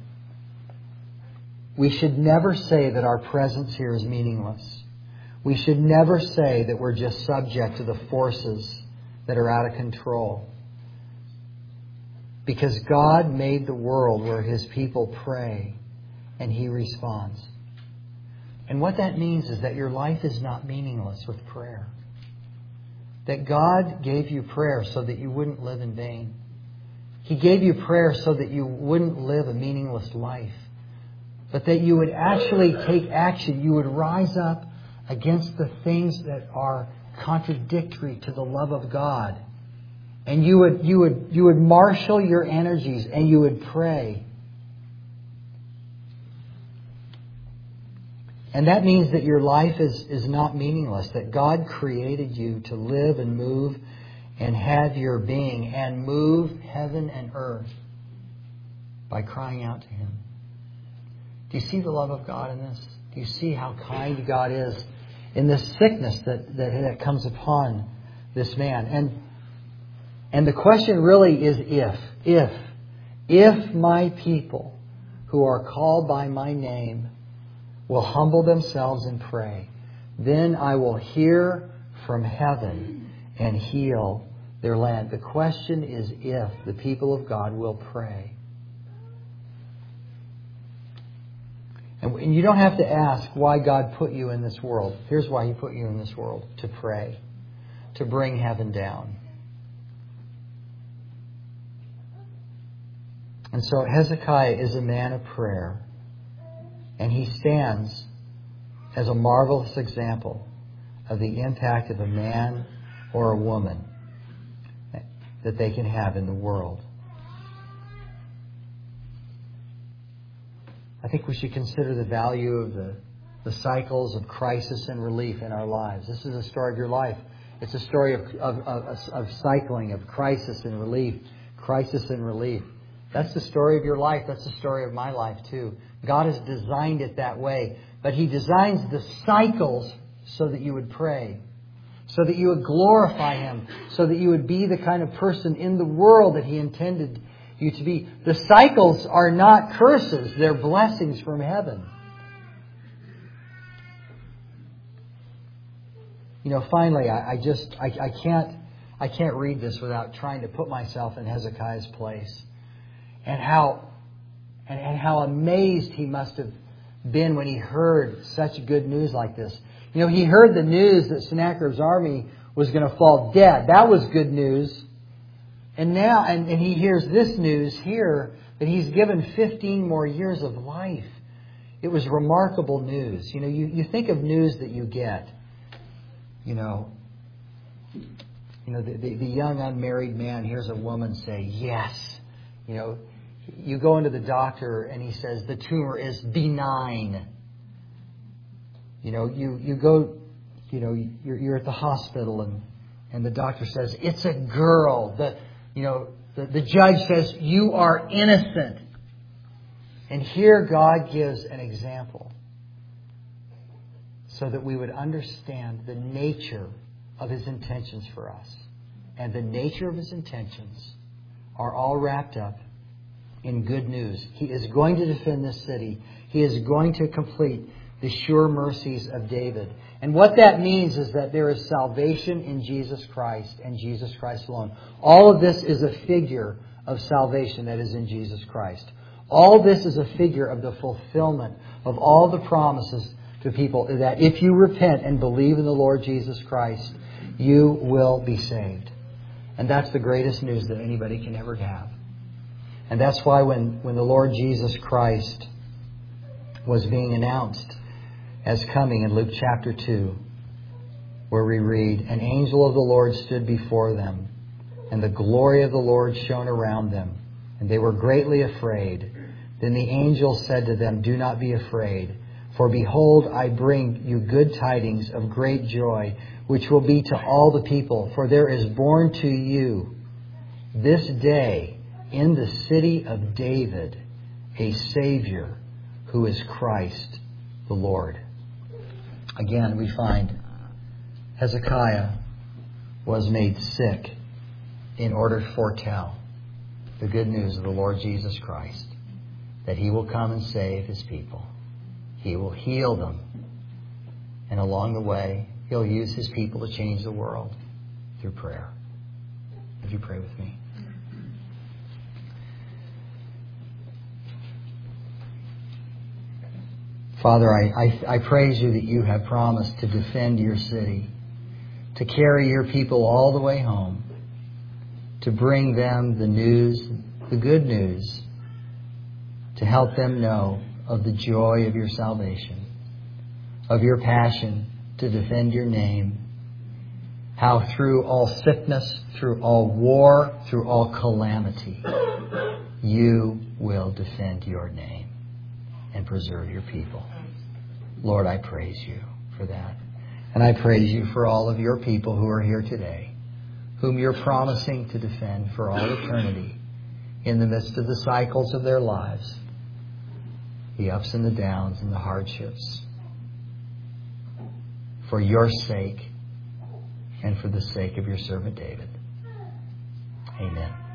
we should never say that our presence here is meaningless. We should never say that we're just subject to the forces that are out of control. Because God made the world where His people pray and He responds. And what that means is that your life is not meaningless with prayer. That God gave you prayer so that you wouldn't live in vain. He gave you prayer so that you wouldn't live a meaningless life. But that you would actually take action. You would rise up against the things that are contradictory to the love of God. And you would, you would, you would marshal your energies and you would pray. And that means that your life is, is not meaningless. That God created you to live and move and have your being and move heaven and earth by crying out to Him. Do you see the love of God in this? Do you see how kind God is in this sickness that, that, that comes upon this man? And, and the question really is if. If. If my people who are called by my name will humble themselves and pray, then I will hear from heaven and heal their land. The question is if the people of God will pray. And you don't have to ask why God put you in this world. Here's why He put you in this world. To pray. To bring heaven down. And so Hezekiah is a man of prayer. And he stands as a marvelous example of the impact of a man or a woman that they can have in the world. I think we should consider the value of the, the cycles of crisis and relief in our lives. This is a story of your life. It's a story of, of, of, of cycling, of crisis and relief. Crisis and relief. That's the story of your life. That's the story of my life too. God has designed it that way. But He designs the cycles so that you would pray. So that you would glorify Him. So that you would be the kind of person in the world that He intended you to be. The cycles are not curses. They're blessings from heaven. You know, finally, I, I just, I, I can't, I can't read this without trying to put myself in Hezekiah's place. And how, and, and how amazed he must have been when he heard such good news like this. You know, he heard the news that Sennacherib's army was going to fall dead. That was good news. And now, and, and he hears this news here, that he's given fifteen more years of life. It was remarkable news. You know, you, you think of news that you get. You know, you know, the, the, the young unmarried man hears a woman say, yes. You know, you go into the doctor and he says, the tumor is benign. You know, you, you go, you know, you're, you're at the hospital and, and the doctor says, it's a girl. The, you know, The, the judge says, you are innocent. And here God gives an example so that we would understand the nature of His intentions for us. And the nature of His intentions are all wrapped up in good news. He is going to defend this city. He is going to complete the sure mercies of David. And what that means is that there is salvation in Jesus Christ and Jesus Christ alone. All of this is a figure of salvation that is in Jesus Christ. All this is a figure of the fulfillment of all the promises to people that if you repent and believe in the Lord Jesus Christ, you will be saved. And that's the greatest news that anybody can ever have. And that's why when, when the Lord Jesus Christ was being announced as coming in Luke chapter two, where we read, an angel of the Lord stood before them, and the glory of the Lord shone around them, and they were greatly afraid. Then the angel said to them, do not be afraid, for behold, I bring you good tidings of great joy, which will be to all the people. For there is born to you this day in the city of David a Savior, who is Christ the Lord. Again, we find Hezekiah was made sick in order to foretell the good news of the Lord Jesus Christ, that He will come and save His people. He will heal them. And along the way, He'll use His people to change the world through prayer. Would you pray with me? Father, I, I, I praise You that You have promised to defend Your city, to carry Your people all the way home, to bring them the news, the good news, to help them know of the joy of Your salvation, of Your passion to defend Your name, how through all sickness, through all war, through all calamity, You will defend Your name and preserve Your people. Lord, I praise You for that. And I praise You for all of Your people who are here today, whom You're promising to defend for all eternity in the midst of the cycles of their lives, the ups and the downs and the hardships, for Your sake and for the sake of Your servant David. Amen.